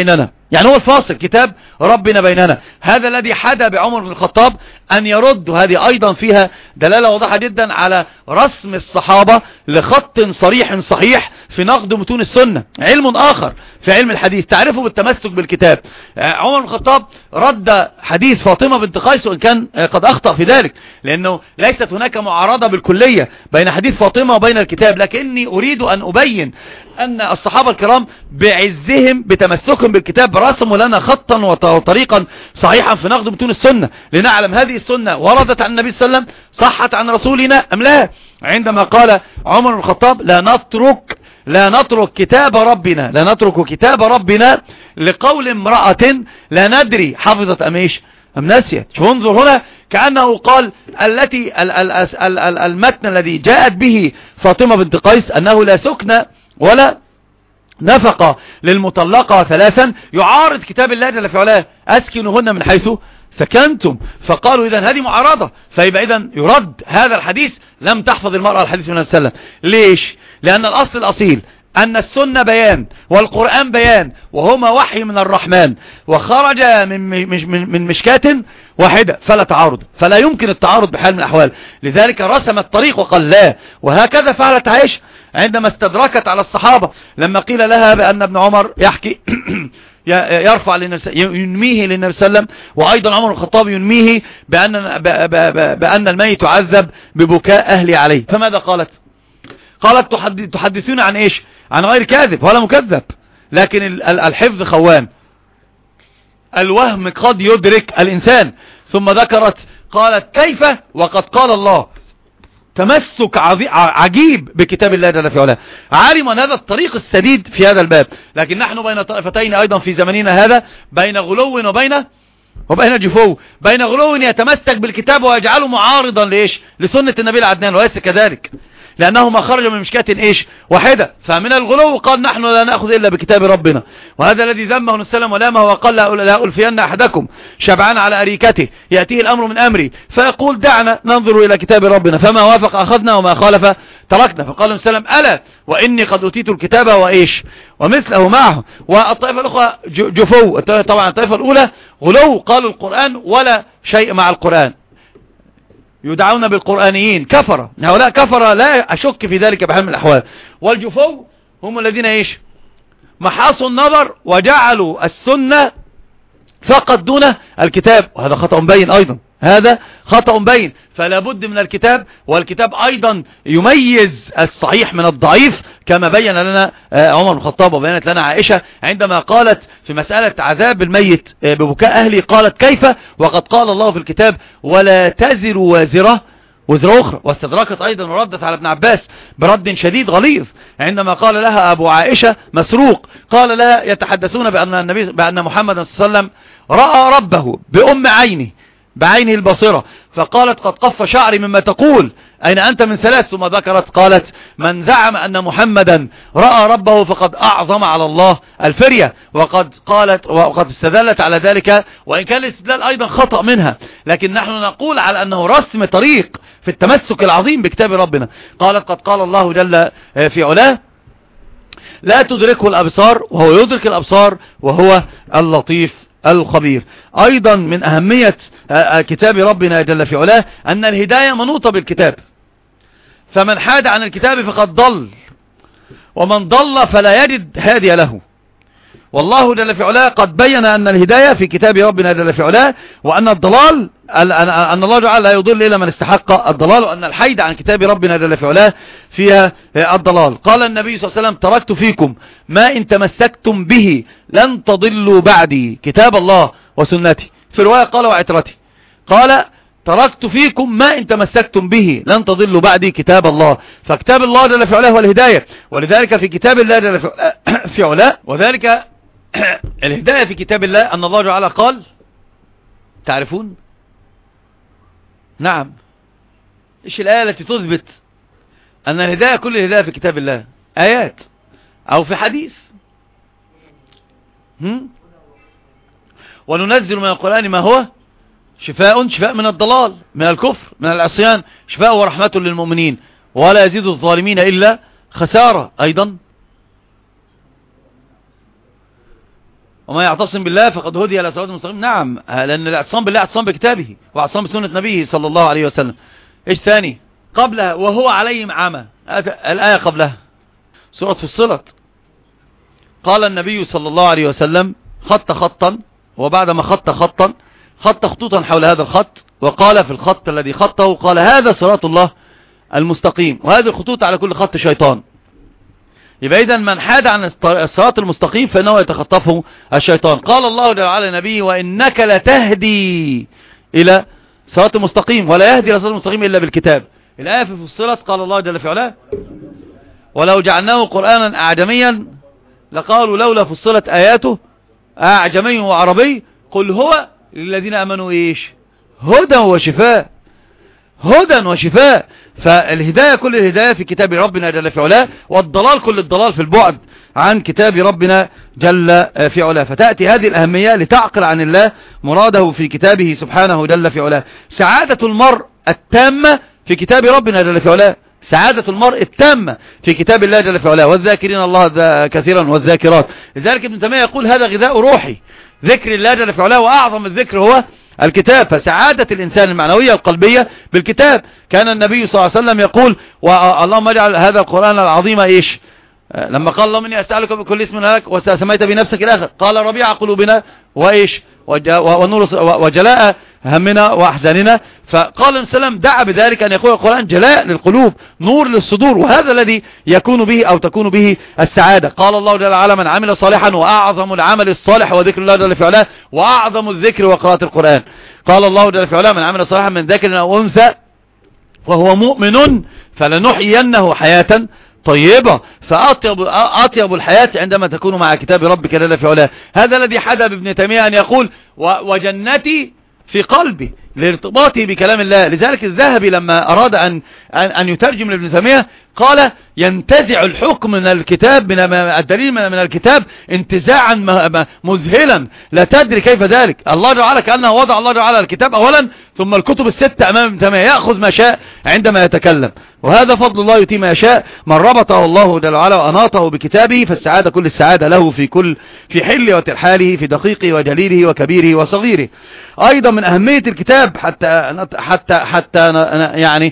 يعني هو الفاصل كتاب ربنا بيننا. هذا الذي حدا بعمر بن الخطاب أن يرد. هذه أيضا فيها دلالة واضحة جدا على رسم الصحابة لخط صريح صحيح في نقد متون السنة. علم آخر في علم الحديث تعرفه بالتمسك بالكتاب. عمر بن الخطاب رد حديث فاطمة بنت قيس، وإن كان قد أخطأ في ذلك، لأنه ليست هناك معارضة بالكلية بين حديث فاطمة وبين الكتاب، لكني أريد أن أبين أن الصحابة الكرام بعزهم بتمسكهم بالكتاب رسموا لنا خطا وطريقا صحيحا في نقد متون السنة، لنعلم هذه السنة وردت عن النبي صلى الله عليه وسلم، صحت عن رسولنا أم لا. عندما قال عمر بن الخطاب لا نترك لا نترك كتاب ربنا لا نترك كتاب ربنا لقول امرأة لا ندري حفظت أم ايش أم نسيت. شوف انظر هنا كأنه قال التي ال ال ال ال المتن الذي جاءت به فاطمة بنت قيس أنه لا سكن ولا نفقة للمطلقة ثلاثا يعارض كتاب الله جل في علاه أسكنهن من حيث سكنتم. فقالوا إذن هذه معارضة، فيبقى إذن يرد هذا الحديث لم تحفظ المرأة الحديث من السلام. ليش؟ لأن الأصل الأصيل أن السنة بيان والقرآن بيان وهما وحي من الرحمن، وخرج من, من, من مشكاة واحدة، فلا تعارض، فلا يمكن التعارض بحال من الأحوال. لذلك رسم الطريق وقال لا. وهكذا فعلت عائشة عندما استدركت على الصحابة لما قيل لها بأن ابن عمر يحكي يرفع ينميه للنبي صلى الله عليه وسلم، وأيضا عمر الخطاب ينميه بأن, بأن الميت يعذب ببكاء أهلي عليه. فماذا قالت؟ قالت تحدثون عن إيش؟ عن غير كاذب ولا مكذب، لكن الحفظ خوان، الوهم قد يدرك الإنسان. ثم ذكرت قالت كيف وقد قال الله. تمسك عجيب بكتاب الله جل في علاه. عالم أن هذا الطريق السديد في هذا الباب، لكن نحن بين طائفتين أيضا في زمننا هذا، بين غلو وبين وبين جفو، بين غلو يتمسك بالكتاب ويجعله معارضا لإيش؟ لسنة النبي العدنان، وليس كذلك، لأنهما خرج من مشكاة إيش؟ واحدة. فمن الغلو قال نحن لا نأخذ إلا بكتاب ربنا، وهذا الذي ذمه السلام ولامه وقال لا ألفين أحدكم شبعان على أريكته يأتيه الأمر من أمري فيقول دعنا ننظر إلى كتاب ربنا فما وافق أخذنا وما خالف تركنا. فقال السلام ألا وإني قد أتيت الكتاب وإيش ومثله معه. والطائفة الأخرى جفو. طبعا الطائفة الأولى غلو، قالوا القرآن ولا شيء مع القرآن، يدعون بالقرآنيين كفر. هؤلاء كفر لا أشك في ذلك بحال من الأحوال. والجفو هم الذين إيش محاصوا النظر وجعلوا السنة فقط دون الكتاب، وهذا خطأ بين أيضا، هذا خطأ بين. فلا بد من الكتاب، والكتاب أيضا يميز الصحيح من الضعيف كما بين لنا عمر بن الخطاب وبينت لنا عائشة عندما قالت في مسألة عذاب الميت ببكاء أهلي، قالت كيف وقد قال الله في الكتاب ولا تزر وازرة وزر أخرى. واستدركت أيضا وردت على ابن عباس برد شديد غليظ عندما قال لها أبو عائشة مسروق، قال لها يتحدثون بأن النبي بأن محمد صلى الله عليه وسلم رأى ربه بأم عينه بعينه البصيرة، فقالت قد قف شعري مما تقول أين أنت من ثلاث. ثم ذكرت قالت من زعم أن محمدا رأى ربه فقد أعظم على الله الفرية. وقد قالت وقد استدلت على ذلك، وإن كان الاستدلال أيضا خطأ منها، لكن نحن نقول على أنه رسم طريق في التمسك العظيم بكتاب ربنا. قالت قد قال الله جل في علاه لا تدركه الأبصار وهو يدرك الأبصار وهو اللطيف الخبير. أيضا من أهمية كتاب ربنا جل في علاه أن الهداية منوطة بالكتاب، فمن حاد عن الكتاب فقد ضل، ومن ضل فلا يجد هادي له. والله جل في علاه قد بين أن الهداية في كتاب ربنا جل في علاه، وأن الضلال أن الله تعالى لا يضل إلا من استحق الضلال، وأن الحيد عن كتاب ربنا جل في علاه فيها الضلال. قال النبي صلى الله عليه وسلم تركت فيكم ما إن تمسكتم به لن تضلوا بعدي كتاب الله وسنتي. في رواية قال وعترتي. قال تركت فيكم ما إن تمسكتم به لن تضلوا بعدي كتاب الله. فكتاب الله جل في علاه هو الهداية، ولذلك في كتاب الله جل في علاه وذلك الهداية في كتاب الله أن الله تعالى قال تعرفون؟ نعم. إيش الآية التي تثبت أن الهداية كل الهداية في كتاب الله؟ آيات أو في حديث. هم؟ وننزل من القرآن ما هو شفاء شفاء من الضلال من الكفر من العصيان، شفاء ورحمة للمؤمنين ولا يزيد الظالمين إلا خسارة. أيضا وما يعتصم بالله فقد هدي إلى صراط مستقيم. نعم، لأن الاعتصام بالله اعتصام بكتابه واعتصام بسنة نبيه صلى الله عليه وسلم. إيش ثاني قبلها؟ وهو عليهم عامة، الآية قبلها سورة فصلت، قال النبي صلى الله عليه وسلم خط خطا، وبعدما خط خطا خط خطوطا حول هذا الخط، وقال في الخط الذي خطه قال هذا صراط الله المستقيم، وهذه الخطوط على كل خط شيطان. يبقى إذن من حاد عن الصراط المستقيم فإنه يتخطفه الشيطان. قال الله جل وعلا نبيه وإنك لتهدي إلى صراط المستقيم، ولا يهدي إلى صراط المستقيم إلا بالكتاب. الآية في فصلت قال الله جل في علاه ولو جعلناه قرآنا أعجميا لقالوا لولا فصلت آياته أعجمي وعربي قل هو للذين آمنوا إيش هدى وشفاء، هدى وشفاء. فالهداية كل الهداية في كتاب ربنا جل في علاه، والضلال كل الضلال في البعد عن كتاب ربنا جل في علاه. فتأتي هذه الأهمية لتعقل عن الله مراده في كتابه سبحانه جل في علاه. سعادة المرء التامة في كتاب ربنا جل في علاه، سعادة المرء التامة في كتاب الله جل في علاه، والذاكرين الله كثيرا والذاكرات. لذلك ابن تيمية يقول هذا غذاء روحي، ذكر الله جل في علاه، وأعظم الذكر هو الكتاب. فسعادة الإنسان المعنوية القلبية بالكتاب. كان النبي صلى الله عليه وسلم يقول اللهم اجعل هذا القرآن العظيم إيش لما قال اللهم إني أسألك بكل اسم لك وسميت بنفسك الآخر، قال ربيع قلوبنا وإيش ونور وجلاء همنا وأحزاننا. فقال النبي صلى الله عليه وسلم دعا بذلك أن يكون القرآن جلاء للقلوب نور للصدور، وهذا الذي يكون به أو تكون به السعادة. قال الله جل وعلا من عمل صالحا، وأعظم العمل الصالح وذكر الله جل في علاه، وأعظم الذكر وقراءة القرآن. قال الله جل في علاه من عمل صالحا من ذكر أو أنثى وهو مؤمن فلنحيينه حياة طيبة. فأطيب أطيب الحياة عندما تكون مع كتاب ربك جل في علاه. هذا الذي حدى بابن تيمية أن يقول وجنتي في قلبي لارتباطه بكلام الله. لذلك الذهبي لما أراد أن أن يترجم لابن تيمية قال ينتزع الحكم من الكتاب، من الدليل من الكتاب انتزاعا مذهلا لا تدري كيف ذلك. الله جل وعلا كأنه وضع الله جل وعلا الكتاب أولا ثم الكتب الستة أمام ابن تيمية، يأخذ ما شاء عندما يتكلم، وهذا فضل الله يؤتيه ما يشاء. من ربطه الله جل وعلا وأناطه بكتابه فالسعادة كل السعادة له في كل في حل وترحاله، في دقيقه وجليله وكبيره وصغيره. أيضا من أهمية الكتاب حتى حتى حتى يعني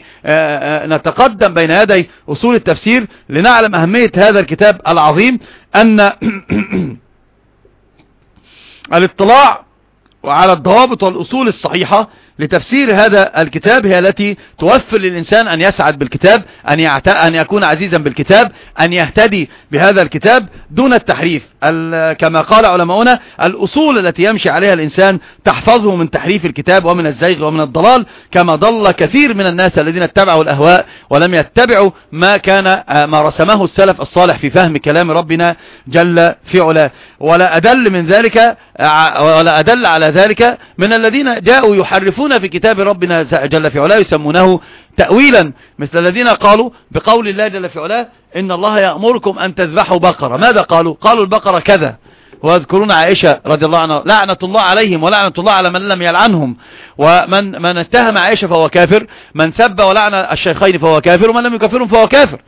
نتقدم بين يدي أصول التفسير لنعلم أهمية هذا الكتاب العظيم، أن الاطلاع على الضوابط والأصول الصحيحة لتفسير هذا الكتاب هي التي توفر للإنسان أن يسعد بالكتاب، أن, يعت... أن يكون عزيزا بالكتاب، أن يهتدي بهذا الكتاب دون التحريف. ال... كما قال علماؤنا الأصول التي يمشي عليها الإنسان تحفظه من تحريف الكتاب ومن الزيغ ومن الضلال، كما ضل كثير من الناس الذين اتبعوا الأهواء ولم يتبعوا ما كان ما رسمه السلف الصالح في فهم كلام ربنا جل في علاه. ولا أدل من ذلك ولا أدل على ذلك من الذين جاءوا يحرفون في كتاب ربنا جل في علاه يسمونه تأويلا، مثل الذين قالوا بقول الله جل في علاه إن الله يأمركم أن تذبحوا بقرة. ماذا قالوا؟ قالوا البقرة كذا، ويذكرون عائشة رضي الله عنها لعنة الله عليهم ولعنة الله على من لم يلعنهم، ومن من اتهم عائشة فهو كافر، من سب ولعن الشيخين فهو كافر، ومن لم يكفرهم فهو كافر.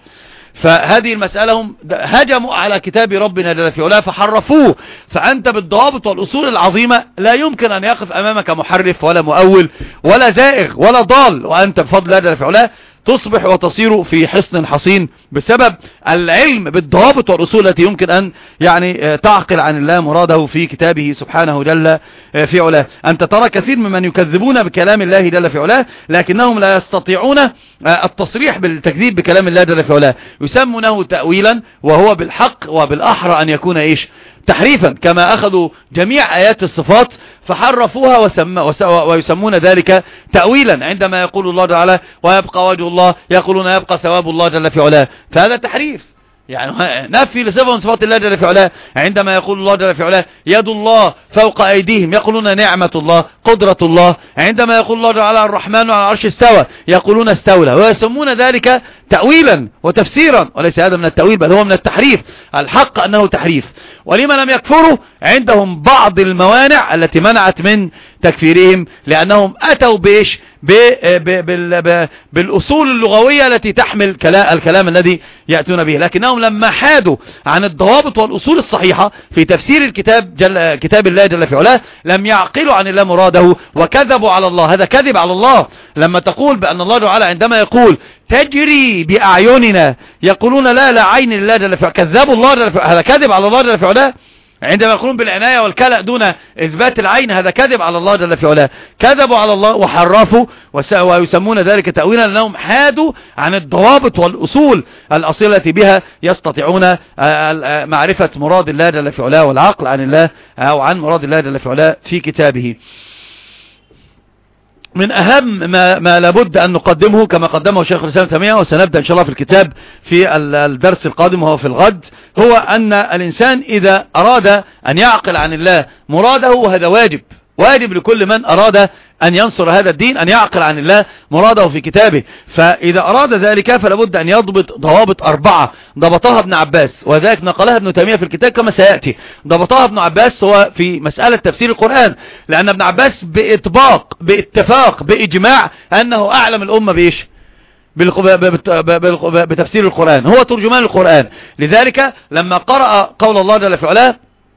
فهذه المسألة هم هجموا على كتاب ربنا جل في علاه فحرفوه. فأنت بالضوابط والأصول العظيمة لا يمكن أن يقف أمامك محرف ولا مؤول ولا زائغ ولا ضال، وأنت بفضل الله جل في علاه تصبح وتصير في حصن حصين بسبب العلم بالضوابط والأصول التي يمكن أن يعني تعقل عن الله مراده في كتابه سبحانه جل في علاه. أنت ترى كثير ممن يكذبون بكلام الله جل في علاه لكنهم لا يستطيعون التصريح بالتكذيب بكلام الله جل في علاه، يسمونه تأويلا وهو بالحق وبالأحرى أن يكون إيش تحريفا، كما أخذوا جميع آيات الصفات فحرفوها وسم ويسمون ذلك تأويلا. عندما يقول الله تعالى ويبقى وجه الله يقولون يبقى ثواب الله جل في علاه، فهذا تحريف يعني نفي لصفة من صفات الله جل في علاه. عندما يقول الله جل في علاه يد الله فوق أيديهم يقولون نعمة الله قدرة الله. عندما يقول الله تعالى الرحمن على العرش استوى يقولون استولى، ويسمون ذلك تأويلا وتفسيرا، وليس هذا من التأويل بل هو من التحريف. الحق أنه تحريف. ولما لم يكفروا عندهم بعض الموانع التي منعت من تكفيرهم، لأنهم أتوا بإيش بالأصول اللغوية التي تحمل الكلام الذي يأتون به، لكنهم لما حادوا عن الضوابط والأصول الصحيحة في تفسير الكتاب جل كتاب الله جل في علاه لم يعقلوا عن الله مراده وكذبوا على الله. هذا كذب على الله. لما تقول بأن الله تعالى عندما يقول تجري بأعيننا يقولون لا لا عين الله جل في علاه، كذبوا الله جل في علاه، هذا كذب على الله جل في علاه. عندما يقولون بالعناية والكلأ دون إثبات العين هذا كذب على الله جل في علاه. كذبوا على الله وحرفوا ويسمون ذلك تأويلا لأنهم حادوا عن الضوابط والأصول الأصيلة التي بها يستطيعون معرفة مراد الله جل في علاه والعقل عن الله أو عن مراد الله جل في علاه في كتابه. من أهم ما, ما لابد أن نقدمه كما قدمه شيخ الإسلام ابن تيمية، وسنبدأ إن شاء الله في الكتاب في الدرس القادم وهو في الغد، هو أن الإنسان إذا أراد أن يعقل عن الله مراده، وهذا واجب واجب لكل من أراد أن ينصر هذا الدين أن يعقل عن الله مراده في كتابه. فإذا أراد ذلك فلابد أن يضبط ضوابط أربعة ضبطها ابن عباس، وذلك نقلها ابن تيمية في الكتاب كما سيأتي. ضبطها ابن عباس هو في مسألة تفسير القرآن، لأن ابن عباس بإطباق باتفاق بإجماع أنه أعلم الأمة بإيش؟ بتفسير القرآن، هو ترجمان القرآن. لذلك لما قرأ قول الله جل في علاه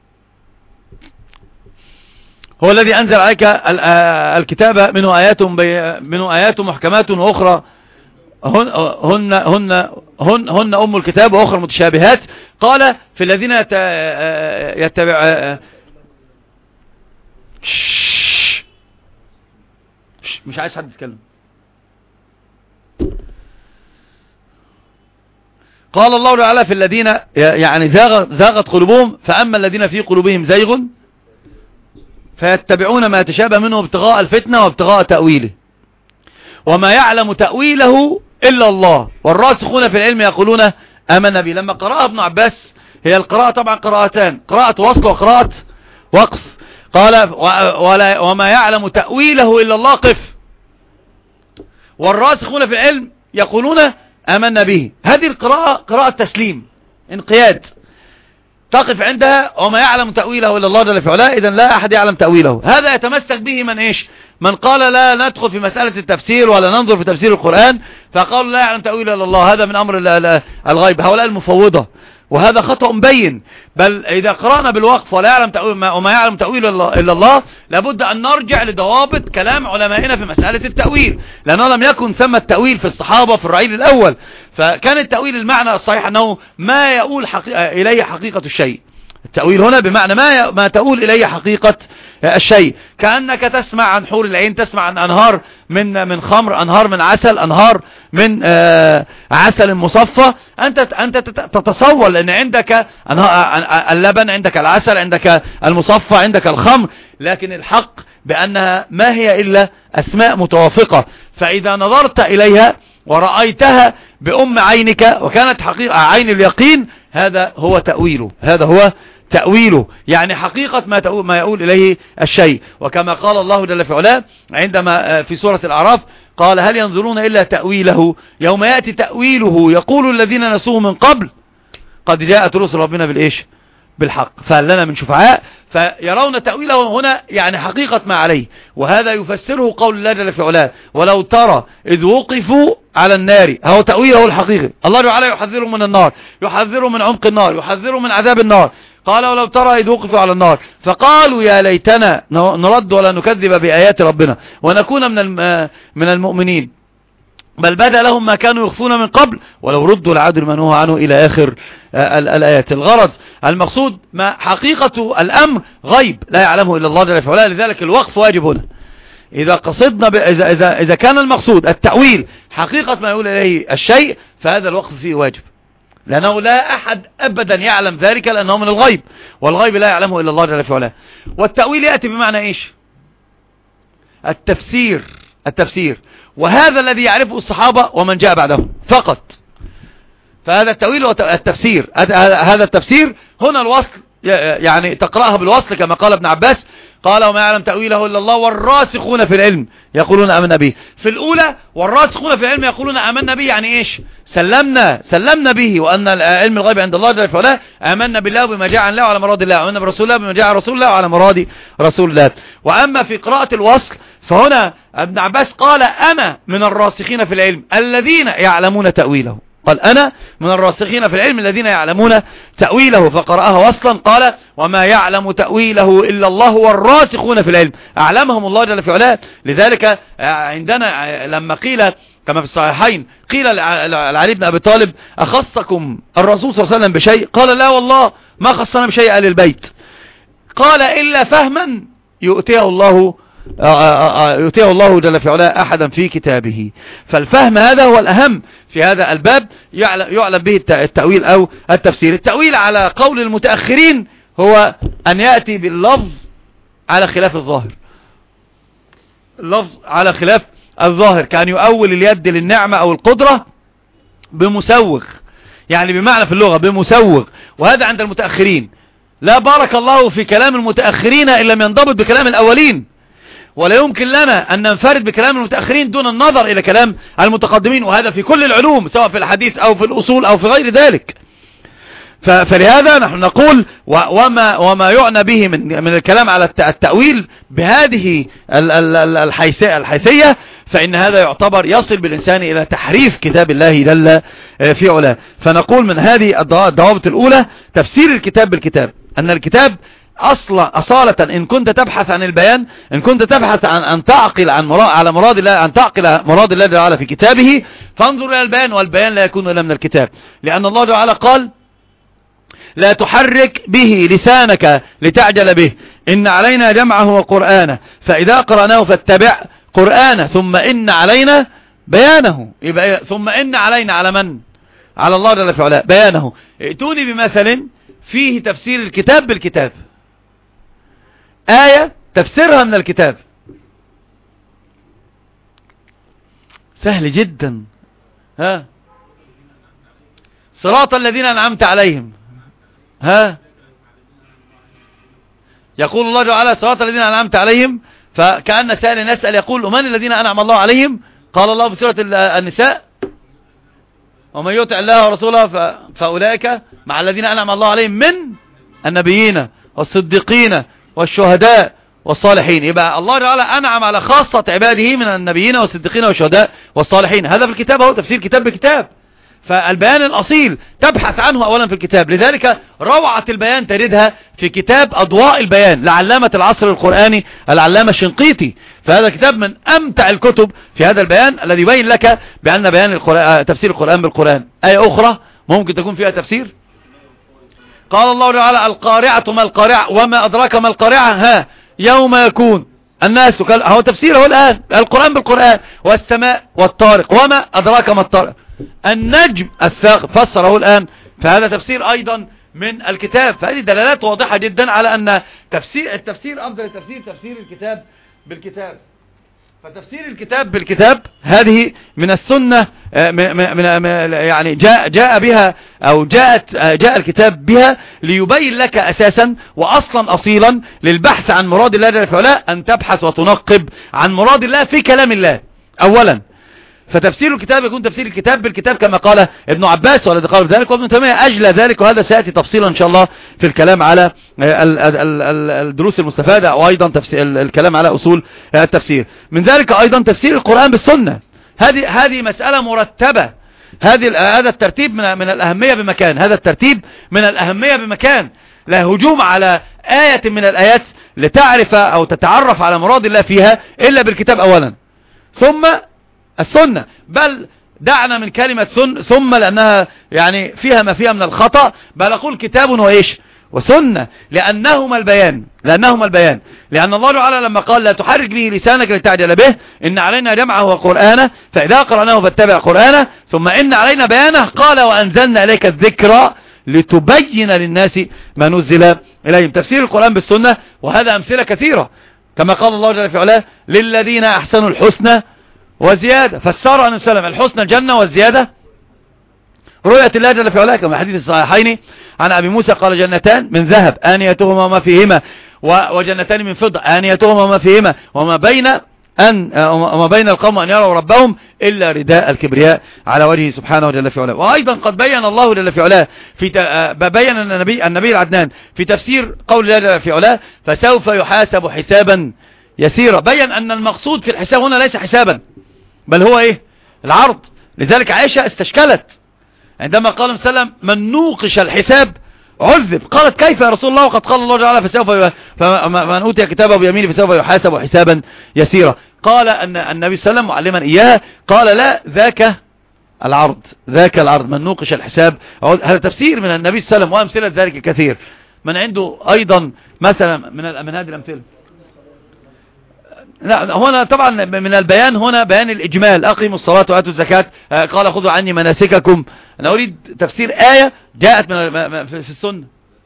هو الذي أنزل عليك الكتاب منه آيات منه آيات محكمات وأخرى هن هن هن هن, هن أم الكتاب وأخرى متشابهات. قال في الذين يتبع مش عايز حد يتكلم. قال الله تعالى في الذين يعني زاغت قلوبهم فأما الذين في قلوبهم زيغ فيتبعون ما يتشابه منه ابتغاء الفتنة وابتغاء تأويله وما يعلم تأويله إلا الله والراسخون في العلم يقولون آمنا به. لما قرأ ابن عباس، هي القراءة طبعا قراءتان، قراءة وصل وقراءة وقف. قال ولا وما يعلم تأويله إلا الله قف، والراسخون في العلم يقولون آمنا به. هذه القراءة قراءة تسليم انقياد، تقف عندها وما يعلم تأويله إلا الله جل في علاه، إذن لا أحد يعلم تأويله. هذا يتمسك به من إيش؟ من قال لا ندخل في مسألة التفسير ولا ننظر في تفسير القرآن، فقالوا لا يعلم تأويله إلا الله، هذا من أمر الغيب، هؤلاء المفوضة، وهذا خطأ مبين. بل إذا قرأنا بالوقف ولا يعلم تأويل وما يعلم تأويله إلا الله، لابد أن نرجع لضوابط كلام علمائنا في مسألة التأويل، لأنه لم يكن ثم التأويل في الصحابة في الرعيل الأول. فكان التأويل المعنى الصحيح أنه ما يقول حقيقة إليه حقيقة الشيء. التأويل هنا بمعنى ما ما تقول إليه حقيقة الشيء، كأنك تسمع عن حور العين، تسمع عن أنهار من من خمر، أنهار من عسل، أنهار من آه عسل مصفى. أنت أنت تتصور لأن عندك اللبن، عندك العسل، عندك المصفى، عندك الخمر، لكن الحق بأنها ما هي إلا أسماء متوافقة. فإذا نظرت إليها ورأيتها بأم عينك وكانت حقيقة عين اليقين، هذا هو تأويله، هذا هو تأويله، يعني حقيقة ما ما يقول إليه الشيء. وكما قال الله جل في علاه عندما في سورة الأعراف قال هل ينظرون إلا تأويله يوم يأتي تأويله يقول الذين نسوه من قبل قد جاءت رسل ربنا بالإيش؟ بالحق فهل لنا من شفعاء. فيرون تأويله هنا يعني حقيقة ما عليه، وهذا يفسره قول الله جل في علاه ولو ترى إذ وقفوا على النار، هو تأويله الحقيقي. الله تعالى يحذرهم من النار، يحذرهم من عمق النار، يحذرهم من عذاب النار. قال ولو ترى إذ وقفوا على النار فقالوا يا ليتنا نرد ولا نكذب بآيات ربنا ونكون من من المؤمنين بل بدا لهم ما كانوا يخفون من قبل ولو ردوا لعادوا ما نهوا عنه إلى آخر الآيات. الغرض المقصود ما حقيقة الأمر غيب لا يعلمه إلا الله جل وعلا، لذلك الوقف واجب هنا. إذا قصدنا ب... إذا... إذا... إذا كان المقصود التأويل حقيقة ما يقول إليه الشيء، فهذا الوقف فيه واجب، لأنه لا أحد أبدا يعلم ذلك لأنه من الغيب، والغيب لا يعلمه إلا الله جل وعلا. والتأويل يأتي بمعنى إيش؟ التفسير، التفسير، وهذا الذي يعرفه الصحابة ومن جاء بعدهم فقط. فهذا التأويل والتفسير، هذا التفسير هنا الوصل، يعني تقرأها بالوصل كما قال ابن عباس قال وما يعلم تأويله إلا الله والراسخون في العلم يقولون آمنا به. في الأولى والراسخون في العلم يقولون آمنا به، يعني إيش؟ سلمنا سلمنا به، وأن علم الغيب عند الله جل وعلا. آمنا بالله بما جاء عن الله وعلى مراد الله، وآمنا برسول الله بما جاء عن رسول الله وعلى مراد رسول الله. وأما في قراءة الوصل فهنا ابن عباس قال أنا من الراسخين في العلم الذين يعلمون تأويله، قال أنا من الراسخين في العلم الذين يعلمون تأويله، فقرأها وصلا قال وما يعلم تأويله إلا الله والراسخون في العلم أعلمهم الله جل في علاه. لذلك عندنا لما قيل كما في الصحيحين قيل لعلي بن أبي طالب أخصكم الرسول صلى الله عليه وسلم بشيء؟ قال لا والله ما خصنا بشيء آل البيت، قال إلا فهما يؤتيه الله يؤتيه الله جل في علاه أحدا في كتابه. فالفهم هذا هو الأهم في هذا الباب، يعلم به التأويل أو التفسير. التأويل على قول المتأخرين هو أن يأتي باللفظ على خلاف الظاهر، اللفظ على خلاف الظاهر، كان يؤول اليد للنعمة أو القدرة بمسوغ، يعني بمعنى في اللغة بمسوغ، وهذا عند المتأخرين. لا بارك الله في كلام المتأخرين إن لم ينضبط بكلام الأولين، ولا يمكن لنا أن ننفرد بكلام المتأخرين دون النظر إلى كلام المتقدمين، وهذا في كل العلوم سواء في الحديث أو في الأصول أو في غير ذلك. فلهذا نحن نقول وما, وما يعنى به من, من الكلام على التأويل بهذه الحيثية، فإن هذا يعتبر يصل بالإنسان إلى تحريف كتاب الله جل في علاه. فنقول من هذه الضوابط الأولى تفسير الكتاب بالكتاب، أن الكتاب أصلا أصالة إن كنت تبحث عن البيان، إن كنت تبحث عن أن تعقل عن مراد على مراد الله، أن تعقل مراد الله تعالى في كتابه، فانظر إلى البيان، والبيان لا يكون إلا من الكتاب، لأن الله تعالى قال لا تحرك به لسانك لتعجل به إن علينا جمعه وقرآنه فإذا قرأناه فاتبع قرآنه ثم إن علينا بيانه. يبقى ثم إن علينا على من؟ على الله جل في علاه بيانه. ائتوني بمثل فيه تفسير الكتاب بالكتاب، آية تفسيرها من الكتاب، سهل جدا. ها صراط الذين أنعمت عليهم، ها يقول الله تعالى صراط الذين أنعمت عليهم، فكأن سائل يسأل يقول من الذين أنعم الله عليهم؟ قال الله في سورة النساء ومن يطع الله ورسوله فأولئك مع الذين أنعم الله عليهم من النبيين والصديقين والشهداء والصالحين. يبقى الله تعالى أنعم على خاصة عباده من النبيين والصديقين والشهداء والصالحين. هذا في الكتاب هو تفسير كتاب بكتاب. فالبيان الأصيل تبحث عنه أولا في الكتاب، لذلك روعة البيان تجدها في كتاب أضواء البيان لعلامة العصر القرآني العلامة الشنقيطي. فهذا كتاب من أمتع الكتب في هذا البيان الذي يبين لك بأن بيان القرآن تفسير القرآن بالقرآن. آية أخرى ممكن تكون فيها تفسير، قال الله تعالى القارعة ما القارعة وما أدراك ما القارعة، ها يوم يكون الناس كال... هو تفسيره الآن القرآن بالقرآن. والسماء والطارق وما أدراك ما الطارق، النجم الثاقب فسره الآن، فهذا تفسير أيضا من الكتاب. فهذه دلالات واضحة جدا على أن تفسير التفسير أفضل تفسير تفسير الكتاب بالكتاب. فتفسير الكتاب بالكتاب هذه من السنة، من يعني جاء جاء بها أو جاءت جاء الكتاب بها ليبين لك أساسا وأصلا أصيلا للبحث عن مراد الله جل وعلا أن تبحث وتنقب عن مراد الله في كلام الله أولا. فتفسير الكتاب يكون تفسير الكتاب بالكتاب كما قال ابن عباس والذي قال ذلك، وابن تيمية أجلى ذلك، وهذا سيأتي تفصيلا إن شاء الله في الكلام على الدروس المستفادة، وأيضا تفسير الكلام على أصول التفسير. من ذلك أيضا تفسير القرآن بالسنة. هذه هذه مسألة مرتبة، هذه هذا الترتيب من من الأهمية بمكان، هذا الترتيب من الأهمية بمكان. لا هجوم على آية من الآيات لتعرف أو تتعرف على مراد الله فيها إلا بالكتاب أولا ثم السنة. بل دعنا من كلمة سن ثم لأنها يعني فيها ما فيها من الخطأ، بل أقول كتاب وإيش وسنة، لأنهما البيان لأنهما البيان لأن الله تعالى لما قال لا تحرك به لسانك لتعجل به إن علينا جمعه وقرآنه فإذا قرأناه فاتبع قرآنه ثم إن علينا بيانه قال وأنزلنا إليك الذكرى لتبين للناس ما نزل إليهم. تفسير القرآن بالسنة، وهذا أمثلة كثيرة كما قال الله جل في علاه للذين أحسنوا الحسنى وزيادة. فسروا عن السلام الحسنى الجنة والزيادة رؤية الله جل في علاه، كما حديث الصحيحين عن أبي موسى قال جنتان من ذهب آنيتهما وما فيهما وجنتان من فضة آنيتهما وما فيهما وما بين أن وما بين القوم أن يروا ربهم إلا رداء الكبرياء على وجهه سبحانه جل في علاه. وأيضا قد بين الله جل في علاه في بين النبي النبي العدنان في تفسير قول الله جل في علاه فسوف يحاسب حسابا يسيرة. بين أن المقصود في الحساب هنا ليس حسابا بل هو إيه؟ العرض. لذلك عائشة استشكلت عندما قال صلى الله عليه وسلم من نوقش الحساب عذب. قالت كيف يا رسول الله وقد قال الله تعالى فسوف فمن أوتي كتابه بيمينه فسوف يحاسب حسابا يسيرا. قال أن النبي صلى الله عليه وسلم معلما إياها قال لا ذاك العرض، ذاك العرض من نوقش الحساب. هذا تفسير من النبي صلى الله عليه وسلم وأمثلة ذلك كثير. من عنده أيضا مثلا من من هذه الأمثلة. لا هنا طبعا من البيان هنا بيان الإجمال أقيموا الصلاة وآتوا الزكاة. قال خذوا عني مناسككم. أنا أريد تفسير آية جاءت من في السنة.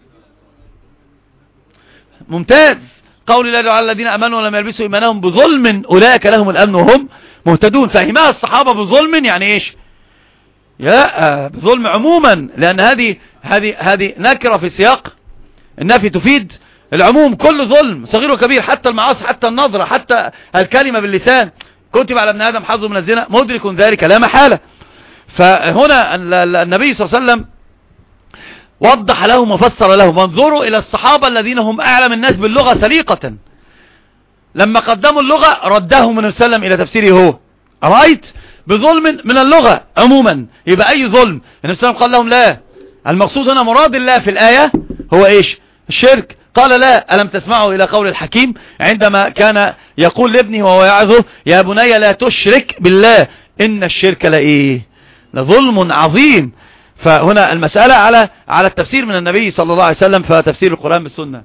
ممتاز. قول الله على الذين أمنوا ولم يلبسوا إيمانهم بظلم أولئك لهم الأمن وهم مهتدون. فهمها الصحابة بظلم يعني إيش؟ لا بظلم عموما، لأن هذه هذه هذه نكرة في سياق النفي تفيد العموم. كل ظلم صغير وكبير، حتى المعاصي، حتى النظرة، حتى الكلمة باللسان. كتب على ابن آدم حظه من الزنا مدرك ذلك لا محالة. فهنا النبي صلى الله عليه وسلم وضح لهم وفسر لهم. وانظروا إلى الصحابة الذين هم أعلم الناس باللغة سليقة، لما قدموا اللغة ردهم النبي صلى الله عليه وسلم إلى تفسيره هو. رأيت بظلم من اللغة عموما، يبقى أي ظلم النبي صلى الله عليه وسلم قال لهم لا. المقصود هنا مراد الله في الآية هو إيش؟ الشرك. قال لا. ألم تسمعوا إلى قول الحكيم عندما كان يقول لابنه وهو يعظه يا بني لا تشرك بالله إن الشرك لإيه؟ لظلم عظيم. فهنا المسألة على على التفسير من النبي صلى الله عليه وسلم، فتفسير القرآن بالسنة.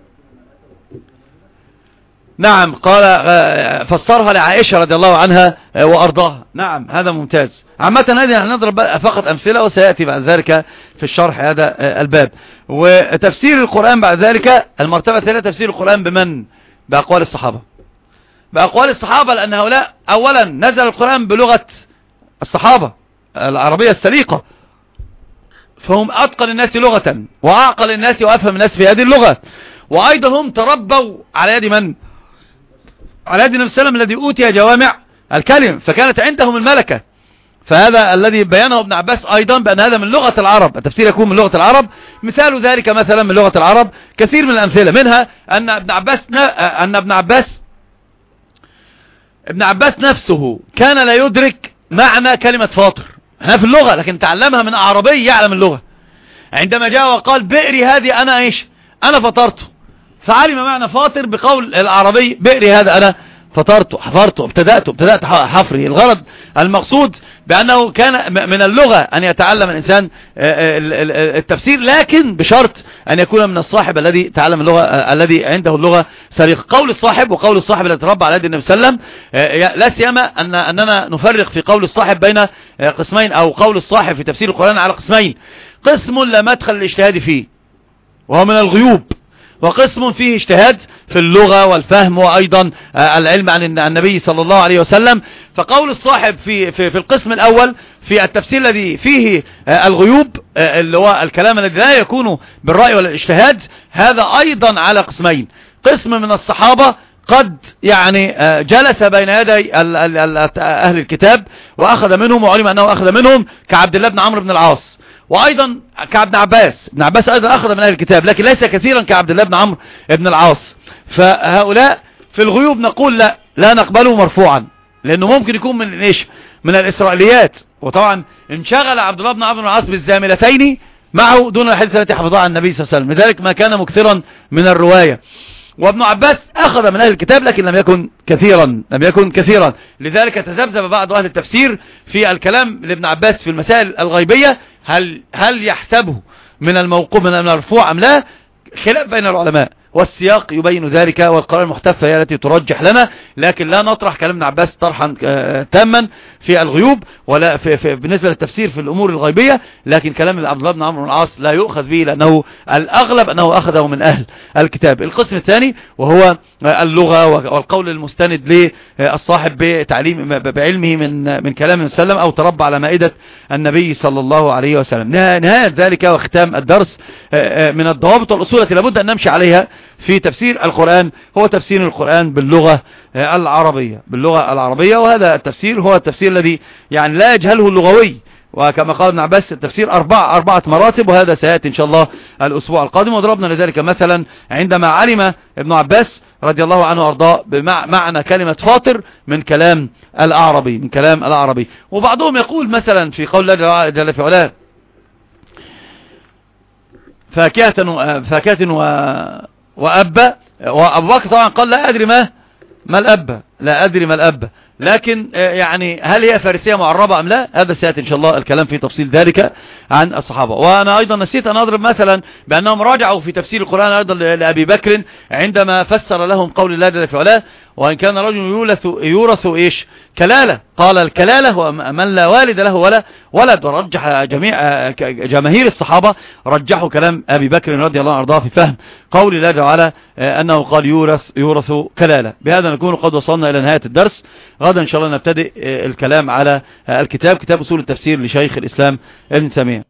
نعم. قال فسرها لعائشة رضي الله عنها وأرضاها. نعم هذا ممتاز. عامة هذه نضرب فقط أمثلة وسيأتي بعد ذلك في الشرح هذا الباب. وتفسير القرآن بعد ذلك المرتبة الثانية تفسير القرآن بمن؟ بأقوال الصحابة. بأقوال الصحابة، لأن هؤلاء أولا نزل القرآن بلغة الصحابة العربية السليقة، فهم أتقن الناس لغة وأعقل الناس وأفهم الناس في هذه اللغة. وأيضا هم تربوا على يد من؟ على يد النبي صلى الله عليه وسلم الذي أوتي جوامع الكلم، فكانت عندهم الملكة. فهذا الذي بيانه ابن عباس أيضا بأن هذا من لغة العرب. التفسير يكون من لغة العرب. مثال ذلك مثلا من لغة العرب كثير من الأمثلة، منها أن ابن عباس أن ابن عباس ابن عباس نفسه كان لا يدرك معنى كلمة فاطر. احنا في اللغة لكن تعلمها من أعربي يعلم اللغة. عندما جاء وقال بئري هذه أنا إيش؟ أنا فطرته، فعلم معنى فاطر بقول العربي بئري هذا أنا فطرته حفرته ابتدأته ابتدأت حفري. الغرض المقصود بأنه كان من اللغة أن يتعلم الإنسان التفسير، لكن بشرط أن يكون من الصاحب الذي تعلم اللغة الذي عنده اللغة سليقة. قول الصاحب وقول الصاحب الذي تربى على يد النبي صلى الله عليه وسلم، لا سيما أن أننا نفرق في قول الصاحب بين قسمين، أو قول الصاحب في تفسير القرآن على قسمين. قسم لا مدخل الاجتهاد فيه وهو من الغيوب، وقسم فيه اجتهاد في اللغة والفهم وأيضا العلم عن النبي صلى الله عليه وسلم. فقول الصاحب في, في, في القسم الأول في التفسير الذي فيه الغيوب اللي هو الكلام الذي لا يكون بالرأي ولا الاجتهاد، هذا أيضا على قسمين. قسم من الصحابة قد يعني جلس بين يدي أهل الكتاب وأخذ منهم وعلم أنه أخذ منهم، كعبد الله بن عمرو بن العاص، وأيضا كعبد عباس. ابن عباس أيضا أخذ من أهل الكتاب لكن ليس كثيرا كعبد الله بن عمرو بن العاص. فهؤلاء في الغيوب نقول لا لا نقبله مرفوعا، لأنه ممكن يكون من إيش؟ من الإسرائيليات. وطبعا انشغل عبد الله بن عمرو بن العاص بالزاملتين معه دون الحديث التي حفظها عن النبي صلى الله عليه وسلم، لذلك ما كان مكثرا من الرواية. وابن عباس أخذ من أهل الكتاب لكن لم يكن كثيرا لم يكن كثيرا لذلك تذبذب بعض أهل التفسير في الكلام لابن عباس في المسائل الغيبية، هل هل يحسبه من الموقوف من المرفوع أم لا؟ خلاف بين العلماء، والسياق يبين ذلك، والقرآن المحتفة هي التي ترجح لنا. لكن لا نطرح كلام ابن عباس طرحا تاما في الغيوب ولا في في بالنسبة للتفسير في الأمور الغيبية، لكن كلام عبد الله بن عمرو بن العاص لا يؤخذ به، لأنه الأغلب أنه أخذه من أهل الكتاب. القسم الثاني وهو اللغة والقول المستند للصاحب بتعليم بعلمه من من كلام النبي صلى الله عليه وسلم أو تربى على مائدة النبي صلى الله عليه وسلم. نهاية ذلك وختام الدرس من الضوابط والأصول التي لابد أن نمشي عليها في تفسير القرآن هو تفسير القرآن باللغة العربية باللغة العربية وهذا التفسير هو التفسير الذي يعني لا يجهله اللغوي، وكما قال ابن عباس التفسير أربع أربعة مراتب، وهذا سيأتي إن شاء الله الأسبوع القادم. وضربنا لذلك مثلا عندما علم ابن عباس رضي الله عنه وارضاه بمعنى كلمة فاطر من كلام الأعربي من كلام الأعربي. وبعضهم يقول مثلا في قول الله جل في علاه فاكهة فاكهة وأبا، وأبو بكر طبعا قال لا أدري ما ما الأبا، لا أدري ما الأبا، لكن يعني هل هي فارسية معربة أم لا؟ هذا سيأتي إن شاء الله الكلام في تفصيل ذلك عن الصحابة. وأنا أيضا نسيت أن أضرب مثلا بأنهم راجعوا في تفسير القرآن أيضا لأبي بكر عندما فسر لهم قول الله جل في علاه وإن كان رجل يورث يورث إيش كلالة، قال الكلالة هو من لا والد له ولا ولد. ورجح جميع جماهير الصحابة رجحوا كلام أبي بكر رضي الله عنه وارضاه في فهم قول الله جل وعلا أنه قال يورث يورث كلالة. بهذا نكون قد وصلنا إلى نهاية الدرس. غدا إن شاء الله نبتدئ الكلام على الكتاب كتاب أصول التفسير لشيخ الإسلام ابن تيمية.